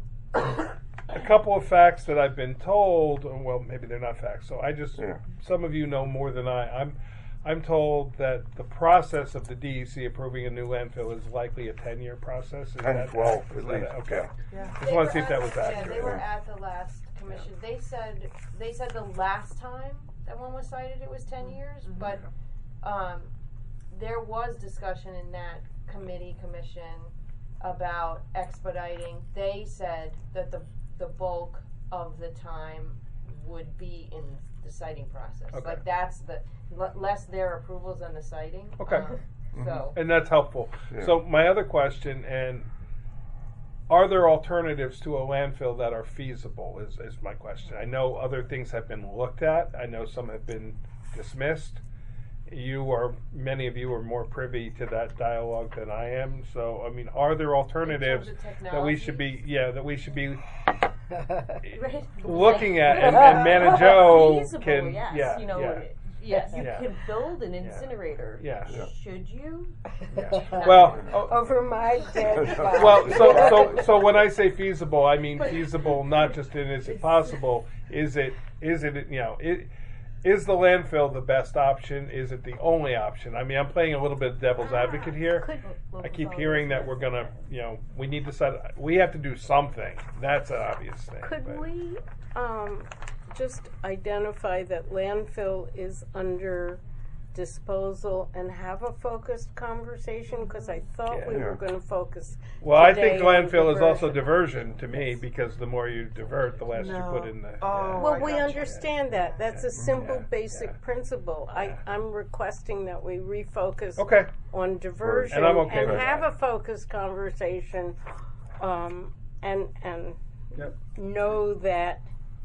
a couple of facts that I've been told, well, maybe they're not facts. So I just, Yeah. some of you know more than I. I'm, I'm told that the process of the D E C approving a new landfill is likely a ten-year process. Is ten, that, twelve, is at that- least, okay. Yeah. Just They want were to see if that at- was Yeah, accurate. they were at the last commission. They said they said the last time that one was cited it was ten years, Mhm. but um, there was discussion in that committee commission about expediting. They said that the the bulk of the time would be in the citing process. Okay. Like that's the l- less their approvals than the citing. Okay. Um, So And that's helpful. Yeah. So my other question, and are there alternatives to a landfill that are feasible is, is my question. I know other things have been looked at. I know some have been dismissed. You are, many of you are more privy to that dialogue than I am. So, I mean, are there alternatives of that we should be, yeah, that we should be Right. looking at, and, and Manajo Feasible, can, yes. yeah, you know, yeah. yes, you Yeah. can build an incinerator. Yeah. Yeah. Should you? Yeah. Well, oh, Over my dead body. well, so, so, so when I say feasible, I mean feasible, not just in is it possible, is it, is it, you know, it, is the landfill the best option? Is it the only option? I mean, I'm playing a little bit of devil's advocate here. Could, I keep hearing that we're gonna, you know, we need to set, we have to do something. That's an obvious thing. could but- we um, just identify that landfill is under disposal and have a focused conversation? Because I thought we Yeah. were going to focus. Well, I today think on landfill is also diversion. diversion to me because the more you divert, the less No. you put in the. Oh, Well, I we gotcha. understand that. That's a simple, Yeah, basic yeah. principle. Yeah. I, I'm requesting that we refocus Okay. on diversion And I'm okay and with have that. a focused conversation, um, and and Yep. know that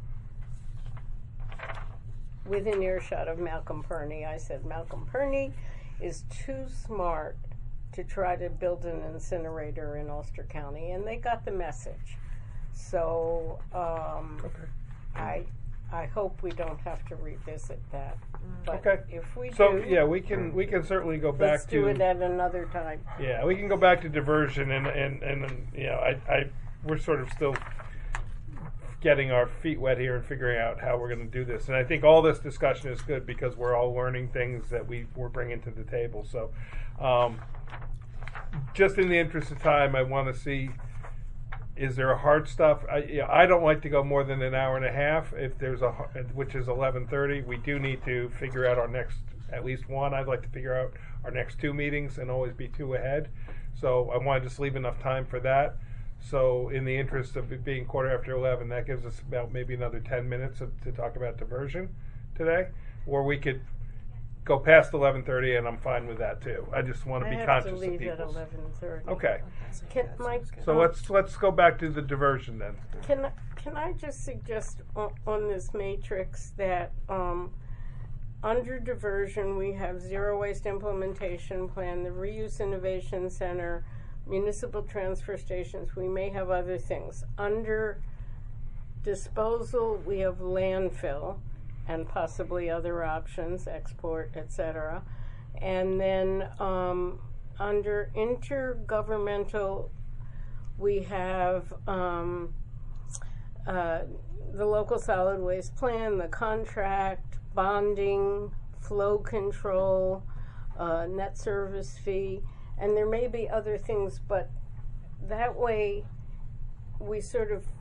within earshot of Malcolm Perney, I said Malcolm Perney is too smart to try to build an incinerator in Ulster County, and they got the message. So um, Okay. I I hope we don't have to revisit that. But Okay. if we So do, yeah, we can we can certainly go back let's to do it at another time. yeah we can go back to diversion and and and you know I I we're sort of still getting our feet wet here and figuring out how we're going to do this. And I think all this discussion is good because we're all learning things that we we're bringing to the table. So, um, just in the interest of time, I want to see. Is there a hard stuff? I, yeah, I don't like to go more than an hour and a half. If there's a, which is eleven thirty, we do need to figure out our next, at least one. I'd like to figure out our next two meetings and always be two ahead. So I want to just leave enough time for that. So in the interest of it being quarter after eleven, that gives us about maybe another ten minutes of, to talk about diversion today, or we could go past eleven thirty, and I'm fine with that too. I just want to I be have conscious to leave of at people. eleven thirty. Okay. Can, Mike, So um, let's let's go back to the diversion then. Can I- can I just suggest on, on this matrix that um, under diversion, we have zero waste implementation plan, the reuse innovation center, municipal transfer stations. We may have other things. Under disposal, we have landfill and possibly other options, export, et cetera. And then um, under intergovernmental, we have um, uh, the local solid waste plan, the contract, bonding, flow control, uh, net service fee, and there may be other things, but that way we sort of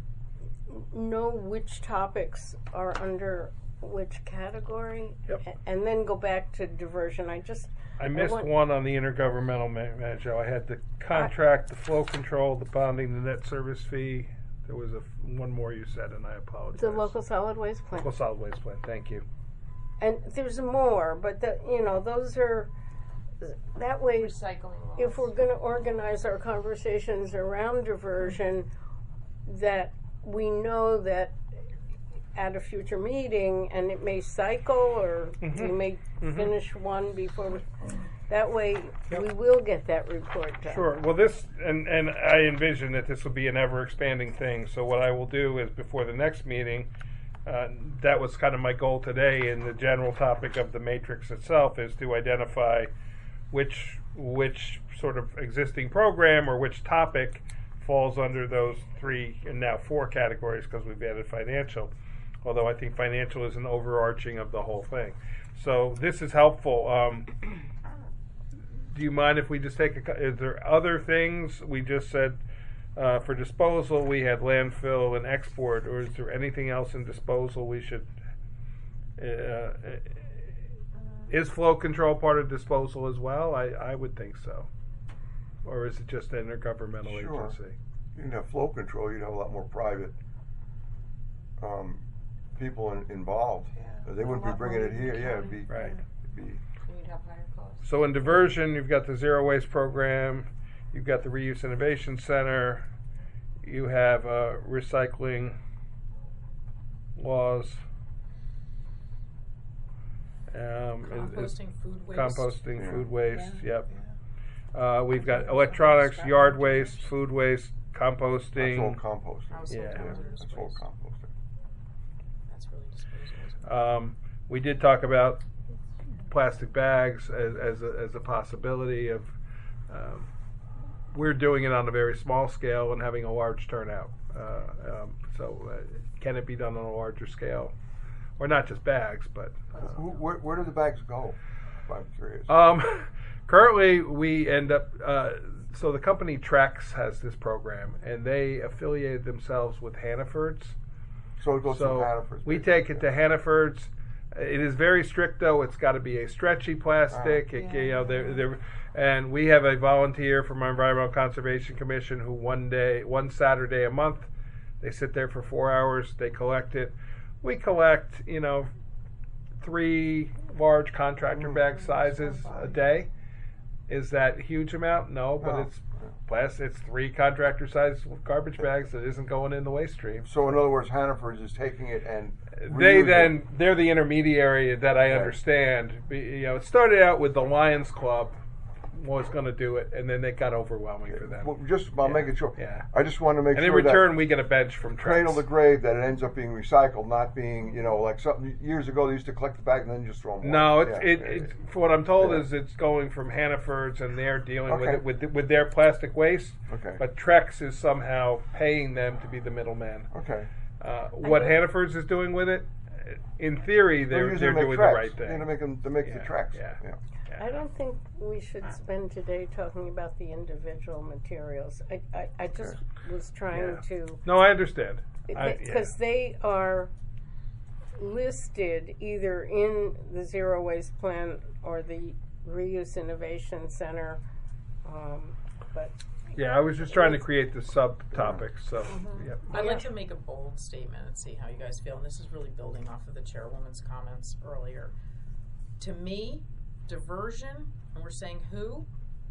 know which topics are under which category, Yep. a- and then go back to diversion. I just I missed want- one on the intergovernmental ma- manager. I had the contract, the flow control, the bonding, the net service fee. There was a f- one more you said, and I apologize. the local solid waste plan. Local solid waste plan. Thank you. And there's more, but the, you know, those are, that way, Recycling laws. if we're going to organize our conversations around diversion, that we know that at a future meeting, and it may cycle, or we Mhm. may Mhm. finish one before, we, that way we will get that report done. Sure. Well, this, and, and I envision that this will be an ever expanding thing. So what I will do is before the next meeting, uh, that was kind of my goal today, and the general topic of the matrix itself is to identify which which sort of existing program or which topic falls under those three and now four categories because we've added financial. Although I think financial is an overarching of the whole thing. So this is helpful. Um, do you mind if we just take a, cou- is there other things? We just said uh, for disposal we had landfill and export, or is there anything else in disposal we should, uh, is flow control part of disposal as well? I, I would think so. Or is it just an intergovernmental Sure. agency? You can have flow control, you'd have a lot more private um, people in, involved. Yeah. They wouldn't A be lot bringing more it here, yeah, it'd be, Right. it'd be You'd have higher costs. So in diversion, you've got the zero waste program, you've got the reuse innovation center, you have uh, recycling laws, um, is- is Composting, food waste. composting, Yeah. food waste. Yeah. Yep. Uh, we've got electronics, yard waste, food waste, that's all composting. composting. Household Yeah. Yeah, hazardous that's all waste. composting. That's really disposal, isn't it? Um, we did talk about plastic bags as, as, a, as a possibility of. Um, we're doing it on a very small scale and having a large turnout. Uh, um, so, uh, can it be done on a larger scale, or not just bags, but? Uh, Who, where, where do the bags go? If I'm curious. Um, currently, we end up. Uh, so the company Trex has this program, and they affiliated themselves with Hannaford's. so it goes So to Hannaford's. we basically. take it to Hannaford's. It is very strict, though. It's got to be a stretchy plastic. It, you know, they're, they're, and we have a volunteer from our Environmental Conservation Commission who one day, one Saturday a month, they sit there for four hours. They collect it. We collect, you know, three large contractor bag sizes a day. Is that a huge amount? No, but No. it's plus it's three contractor size garbage bags that isn't going in the waste stream. So in other words, Hannaford's is taking it and They reusing then it. they're the intermediary that I Right. understand. Be- You know, it started out with the Lions Club was going to do it, and then it got overwhelming for them. Well, just about Yeah. making sure. Yeah. I just want to make And in sure return, that we get a bench from cradle to Trex. grave that it ends up being recycled, not being, you know, like something years ago they used to collect the bag and then just throw them No, away. it's, Yeah, it, yeah, it's for what I'm told Yeah. is it's going from Hannaford's, and they're dealing with Okay. it with with their plastic waste. Okay. But Trex is somehow paying them to be the middleman. Okay. Uh, what Hannaford's is doing with it, in theory, they're using they're them to doing make the tracks. right thing. You know, make them, to make Yeah, the tracks. yeah. yeah. I don't think we should spend today talking about the individual materials. I, I, I just was trying Yeah. to, No, I understand. I- because yeah. they are listed either in the zero waste plan or the reuse innovation center. Um, but Yeah, I was just trying to create the subtopics. So, yeah. I'd like to make a bold statement and see how you guys feel. And this is really building off of the chairwoman's comments earlier. To me, diversion, and we're saying who?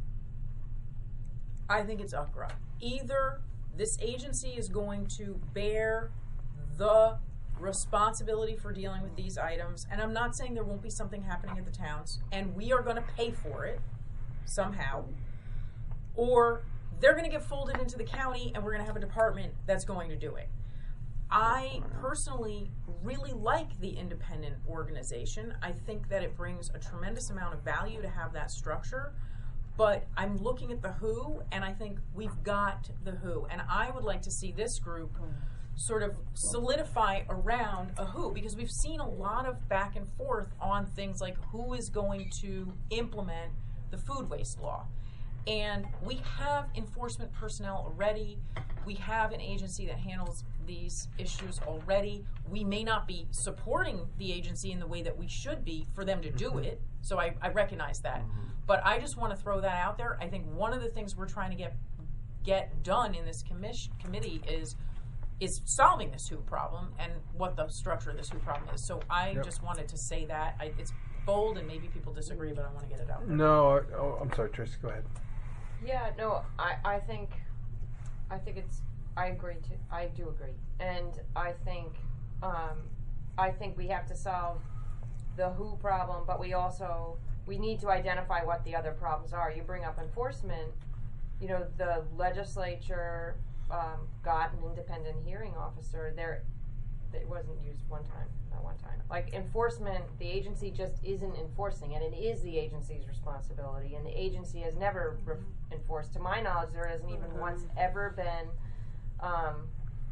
I think it's U C R A. Either this agency is going to bear the responsibility for dealing with these items, and I'm not saying there won't be something happening at the towns, and we are going to pay for it somehow, or they're going to get folded into the county and we're going to have a department that's going to do it. I personally really like the independent organization. I think that it brings a tremendous amount of value to have that structure, but I'm looking at the who, and I think we've got the who, and I would like to see this group sort of solidify around a who, because we've seen a lot of back and forth on things like who is going to implement the food waste law. And we have enforcement personnel already. We have an agency that handles these issues already. We may not be supporting the agency in the way that we should be for them to do it. So I, I recognize that. Mm-hmm. But I just want to throw that out there. I think one of the things we're trying to get get done in this commission, committee is is solving this who problem and what the structure of this who problem is. So I yep. just wanted to say that. I, it's bold and maybe people disagree, but I want to get it out there. No, oh, I'm sorry, Tracy, go ahead. Yeah, no, I, I think, I think it's, I agree to, I do agree. And I think, um, I think we have to solve the who problem, but we also, we need to identify what the other problems are. You bring up enforcement, you know, the legislature um, got an independent hearing officer. There, it wasn't used one time, not one time. Like enforcement, the agency just isn't enforcing, and it is the agency's responsibility. And the agency has never re- enforced. To my knowledge, there hasn't even mm-hmm. once ever been um,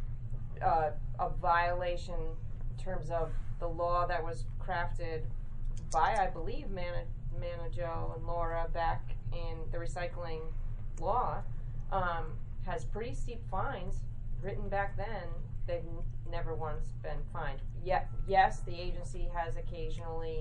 uh, a violation in terms of the law that was crafted by, I believe, Mana, Mana Joe and Laura back in the recycling law. Um, has pretty steep fines written back then. They've n- never once been fined. Yet, yes, the agency has occasionally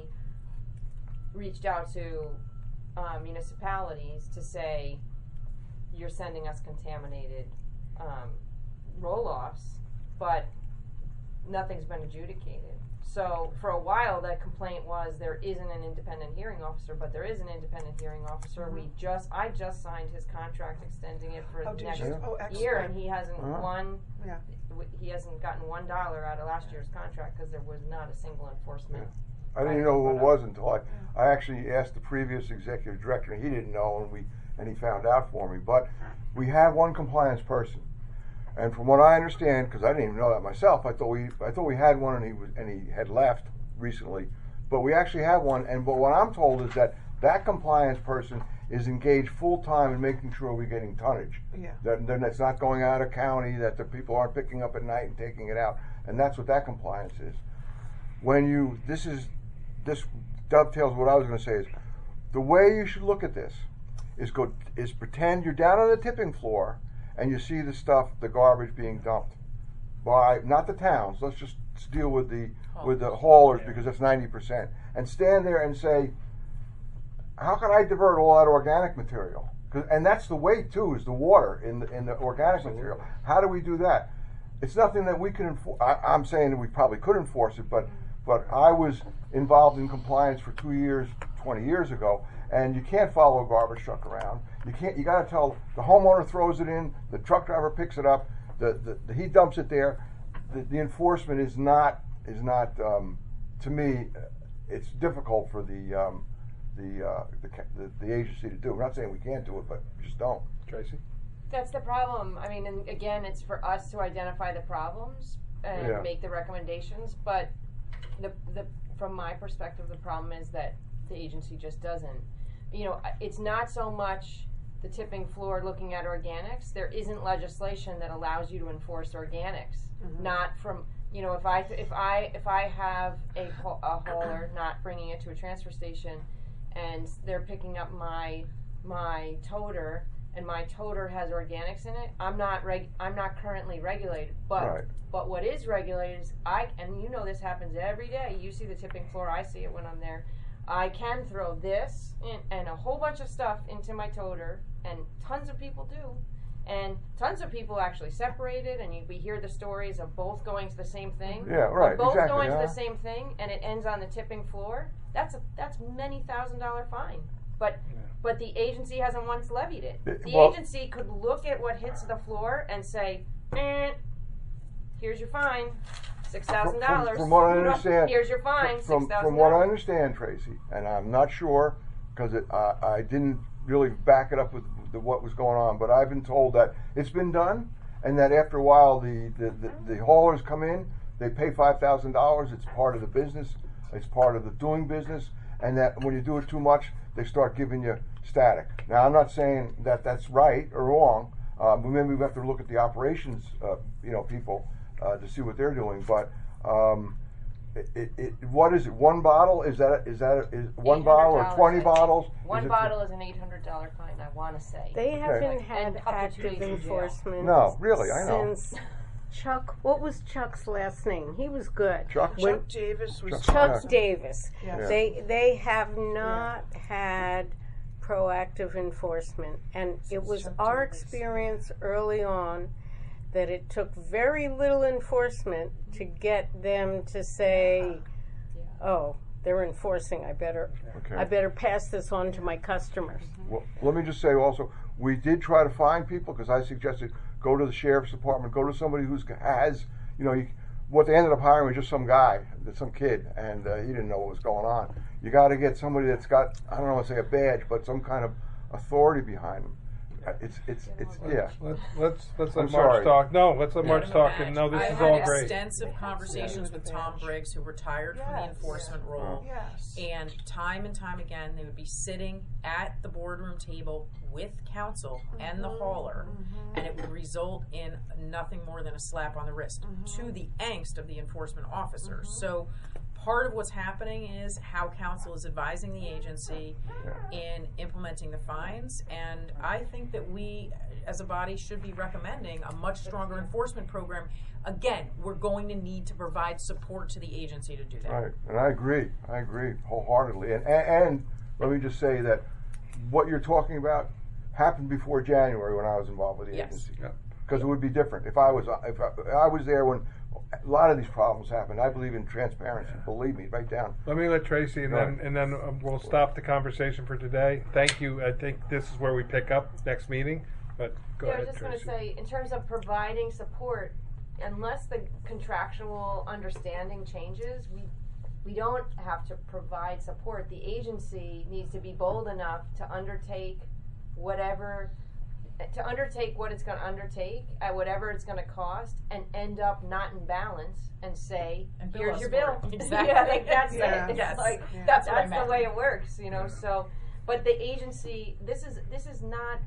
reached out to uh, municipalities to say, you're sending us contaminated um, roll-offs, but nothing's been adjudicated. So for a while, the complaint was there isn't an independent hearing officer, but there is an independent hearing officer. Mm-hmm. We just, I just signed his contract extending it for oh, the next oh, year, and he hasn't uh-huh. won. Yeah. He hasn't gotten one dollar out of last year's contract because there was not a single enforcement. Yeah. I didn't know who it was until I, I actually asked the previous executive director, and he didn't know, and we and he found out for me. But we have one compliance person, and from what I understand, because I didn't even know that myself, I thought we I thought we had one, and he was and he had left recently, but we actually have one. And but what I'm told is that that compliance person is engaged full time in making sure we're getting tonnage. Yeah. That, that it's not going out of county, that the people aren't picking up at night and taking it out, and that's what that compliance is. When you, this is, this dovetails what I was going to say is, the way you should look at this is go is pretend you're down on the tipping floor and you see the stuff, the garbage being dumped by not the towns. Let's just deal with the haulers. with the haulers yeah. because that's ninety percent, and stand there and say, how can I divert all that organic material? And that's the way too, is the water in the, in the organic material. How do we do that? It's nothing that we can enforce. I'm saying that we probably could enforce it, but but I was involved in compliance for two years, twenty years ago, and you can't follow a garbage truck around. You can't. You got to tell the homeowner throws it in, the truck driver picks it up, the, the, the he dumps it there. The, the enforcement is not is not um, to me. It's difficult for the. Um, The, uh, the, the the agency to do. We're not saying we can't do it, but we just don't. Tracy? That's the problem. I mean, and again, it's for us to identify the problems and Yeah. make the recommendations. But the the from my perspective, the problem is that the agency just doesn't. You know, it's not so much the tipping floor looking at organics. There isn't legislation that allows you to enforce organics. Mm-hmm. Not from you know, if I if I if I have a a hauler not bringing it to a transfer station, and they're picking up my my toter, and my toter has organics in it, I'm not reg I'm not currently regulated. But right. but what is regulated is I and you know this happens every day. You see the tipping floor, I see it when I'm there. I can throw this in, and a whole bunch of stuff into my toter, and tons of people do. And tons of people actually separate it, and you, we hear the stories of both going to the same thing. Yeah, right. Both exactly, going yeah. to the same thing, and it ends on the tipping floor. That's a that's many thousand dollar fine. But yeah. but the agency hasn't once levied it. it the well, agency could look at what hits the floor and say, eh, "Here's your fine." six thousand dollars. From, from what I understand, Here's your fine, from, six thousand dollars. From what I understand, Tracy, and I'm not sure because uh, I didn't really back it up with the, what was going on, but I've been told that it's been done, and that after a while the the, the, the haulers come in, they pay five thousand dollars. It's part of the business. It's part of the doing business, and that when you do it too much, they start giving you static. Now, I'm not saying that that's right or wrong. Uh, maybe we have to look at the operations, uh, you know, people uh, to see what they're doing. But um, it, it, it, what is it? One bottle? Is that is that is one bottle or twenty bottles? One is bottle is an eight hundred dollar fine. I want to say They haven't Okay. had And up to two active days in jail. enforcement. No, really, I know. Since Chuck, what was Chuck's last name? He was good. Chuck? When- Chuck Davis was. Chuck Yeah. Davis. Yes. They they have not had proactive enforcement, and it was Chuck our Davis. experience early on that it took very little enforcement to get them to say, "Oh, they're enforcing. I better Okay. I better pass this on to my customers." Well, let me just say also, we did try to find people because I suggested go to the sheriff's department, go to somebody who's has, you know, you, what they ended up hiring was just some guy, some kid, and uh, he didn't know what was going on. You got to get somebody that's got, I don't know, want to say a badge, but some kind of authority behind them. Uh, It's, it's, it's, yeah. Let's let's let's let I'm March sorry. talk. No, let's let No, March no, talk. Madge, And no, this I is had all great. extensive conversations with Tom Briggs, who retired from the Yes. enforcement role. Yes. And time and time again, they would be sitting at the boardroom table with counsel and the hauler, and it would result in nothing more than a slap on the wrist to the angst of the enforcement officers. So part of what's happening is how counsel is advising the agency in implementing the fines, and I think that we as a body should be recommending a much stronger enforcement program. Again, we're going to need to provide support to the agency to do that. Right, and I agree. I agree wholeheartedly. And, and and let me just say that what you're talking about happened before January when I was involved with the Yes. agency. Yeah. Because it would be different if I was if I, I was there when a lot of these problems happened. I believe in transparency. Believe me, right down. Let me let Tracy, and then and then um, we'll stop the conversation for today. Thank you. I think this is where we pick up next meeting. But go yeah, I ahead, was just going to Tracy. say, in terms of providing support, unless the contractual understanding changes, we we don't have to provide support. The agency needs to be bold enough to undertake whatever, to undertake what it's going to undertake at whatever it's going to cost, and end up not in balance, and say, And bill "Here's us your for bill." it. Exactly. Yeah, like that's Yeah. it. It's Yes. like Yeah. That's what I that's the meant. way it works, you know. So, but the agency, this is this is not.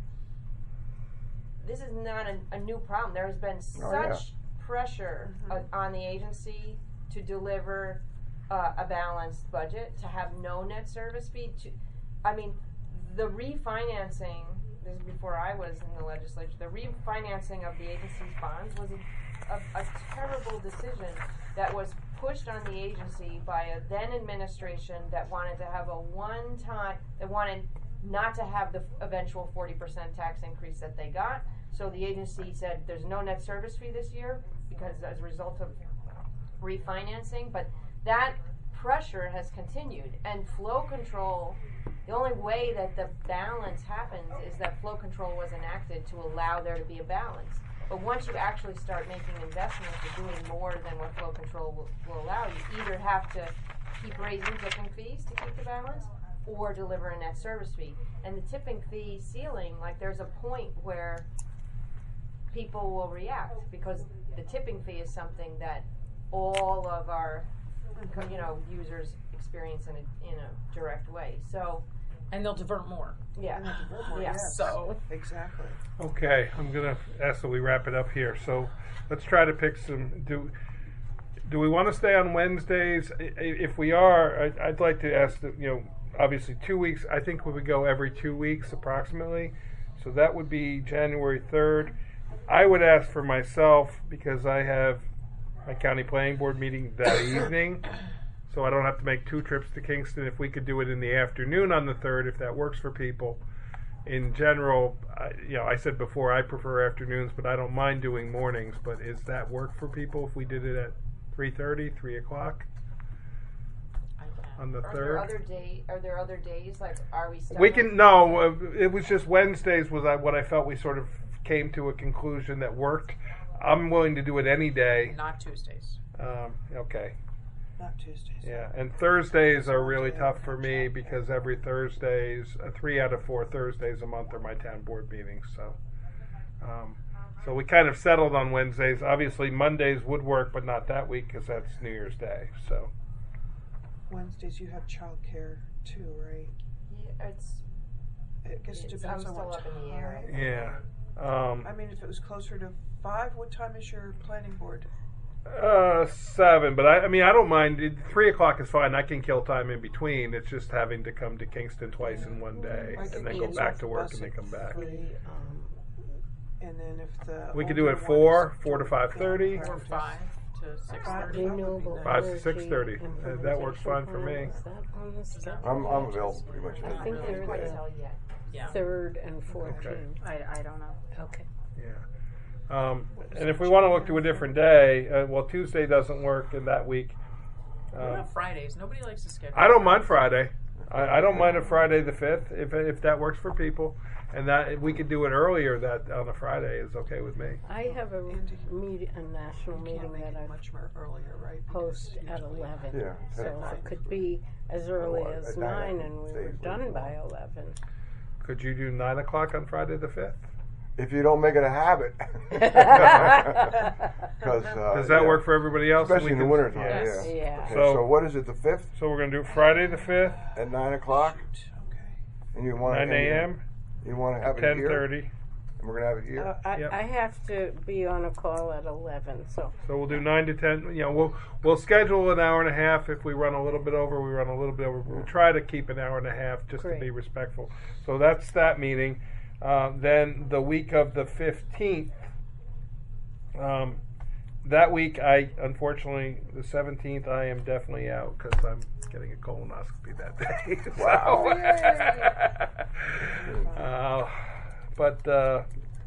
This is not a, a new problem. There has been such Oh, yeah. pressure uh, on the agency to deliver uh, a balanced budget, to have no net service fee. To, I mean, the refinancing. This is before I was in the legislature. The refinancing of the agency's bonds was a, a, a terrible decision that was pushed on the agency by a then administration that wanted to have a one-time. That wanted not to have the eventual forty percent tax increase that they got. So the agency said there's no net service fee this year because as a result of refinancing. But that pressure has continued, and flow control, the only way that the balance happens is that flow control was enacted to allow there to be a balance. But once you actually start making investments or doing more than what flow control will, will allow, you either have to keep raising tipping fees to keep the balance or deliver a net service fee. And the tipping fee ceiling, like there's a point where people will react because the tipping fee is something that all of our, you know, users experience in a in a direct way. So, And they'll divert more. yeah, yeah. Yes. So Exactly. Okay, I'm gonna ask that we wrap it up here. So let's try to pick some. Do do we want to stay on Wednesdays? I- i- If we are, I'd, I'd like to ask that, you know, obviously two weeks. I think we would go every two weeks approximately. So that would be January third. I would ask for myself because I have my county planning board meeting that evening, so I don't have to make two trips to Kingston. If we could do it in the afternoon on the third, if that works for people. In general, I, you know, I said before I prefer afternoons, but I don't mind doing mornings. But is that work for people if we did it at three thirty, three o'clock I can. on the Are there third? other day? Are there other days? Like, are we? We can no. Uh, it was just Wednesdays was I, what I felt we sort of came to a conclusion that worked. I'm willing to do it any day. Not Tuesdays. Um, okay. Not Tuesdays. Yeah, and Thursdays are really tough for me because every Thursdays, uh, three out of four Thursdays a month are my town board meetings. So, um, so we kind of settled on Wednesdays. Obviously, Mondays would work, but not that week because that's New Year's Day. So Wednesdays you have childcare too, right? Yeah, it's, I guess it it's depends I'm on still what up in the air. time. yeah, um, I mean, if it was closer to five, what time is your planning board? uh, seven. But I, I mean, I don't mind. It, Three o'clock is fine. I can kill time in between. It's just having to come to Kingston twice in one day I and think then we go get back off to the work bus and then at come back. three, um, and then if the We could do it older at four, one is four to five thirty. doing Or practice. five to six Five. thirty. Renewable Five to energy six thirty. Uh, that works fine for me. implementation plan, is that on the schedule? I'm, I'm available pretty much. I think any they're day. the Yeah. third and fourteenth. I, I don't know. Okay. Yeah. Um, and if we want to look to a different day, uh, well, Tuesday doesn't work in that week. What Um, about Fridays? Nobody likes to schedule. I don't mind Friday. I, I don't mind a Friday the fifth if if that works for people, and that if we could do it earlier that on a Friday is okay with me. I have a meet, a national You meeting can't make that it I much more earlier, right? post Because at usually- eleven. Yeah, ten So o'clock. it could be as early Otherwise, as at nine, nine, I and we stay were late done for by work. eleven. Could you do nine o'clock on Friday the fifth? If you don't make it a habit. Because uh, Does that yeah. work for everybody else? Especially in the We can- wintertime, Yes. yeah. Yeah. Okay, So- so, what is it, the fifth So we're gonna do Friday the fifth, at nine o'clock? Okay. And you want nine a.m., You want to have it ten here? thirty. And we're going to have it here? Uh, I, Yep. I have to be on a call at eleven, so So we'll do nine to ten. You know, we'll we'll schedule an hour and a half. If we run a little bit over, we run a little bit over. We'll try to keep an hour and a half just to Great. be respectful. So that's that meeting. Uh, then the week of the fifteenth. Um, that week, I unfortunately the seventeenth, I am definitely out because I'm getting a colonoscopy that day. So, Wow. uh, but uh,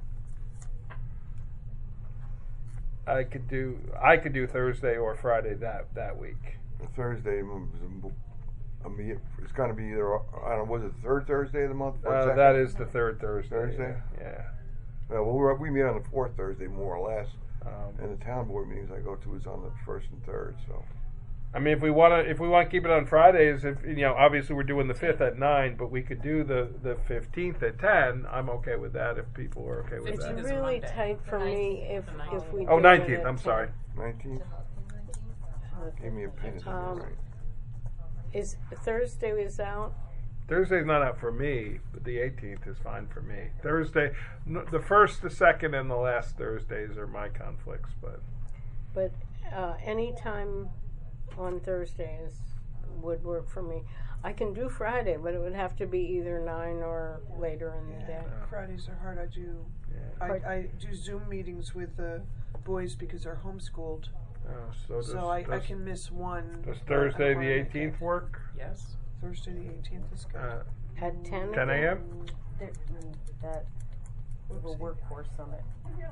I could do I could do Thursday or Friday that that week. Thursday, mm, I mean, it's going to be either, I don't know, was it the third Thursday of the month? or Uh, second? that is the third Thursday. Thursday? Yeah. Yeah, well, we're, we meet on the fourth Thursday, more or less. Um, And the town board meetings I go to is on the first and third, so. I mean, if we want to, if we want to keep it on Fridays, if you know, obviously we're doing the fifth at nine, but we could do the the fifteenth at ten. I'm okay with that if people are okay with it's that. is a really Monday. tight for The me if The if we Oh, do it nineteenth. at I'm sorry. nineteenth? Give me a pen. if you Um, right. Is Thursday is out? Thursday's not out for me, but the eighteenth is fine for me. Thursday, n- the first, the second, and the last Thursdays are my conflicts, but But uh, any time on Thursdays would work for me. I can do Friday, but it would have to be either nine or later in the day. Yeah, Fridays are hard. I do. yeah. I, I do Zoom meetings with the boys because they're homeschooled, Oh, so does, so I, I does, can miss one. does but I Thursday wanna the make it. eighteenth work? Yes. Thursday the eighteenth is good. Uh, At ten. ten again? a.m. There- mm, That little workforce summit,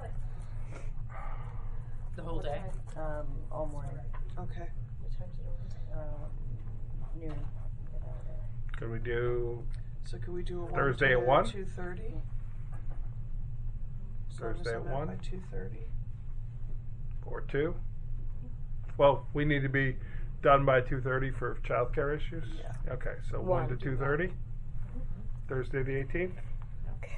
The whole day. um, all morning, Okay. What time's it over? um, noon. Get out of there. Could we do So could we do a Thursday at one? Two thirty. Thursday at one? By two thirty. or two? Well, we need to be done by two thirty for childcare issues. Yeah. Okay, so One. one to two thirty. Thursday the eighteenth. Okay.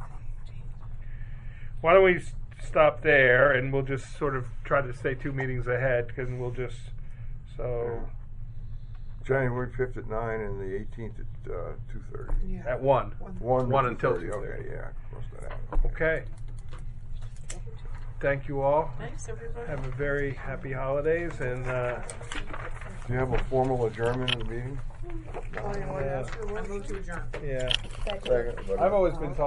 Why don't we s- stop there and we'll just sort of try to stay two meetings ahead because we'll just so January fifth at nine and the eighteenth at uh, two thirty. Yeah. at one. One, One to until two thirty. two Okay, thirty. yeah, cross that out. Okay. Thank you all. Thanks, everybody. Have a very happy holidays and uh, Do you have a formal adjournment of the meeting? Oh, you want to Yeah. ask her I what? move to adjourn. yeah. Second. I've always been talking.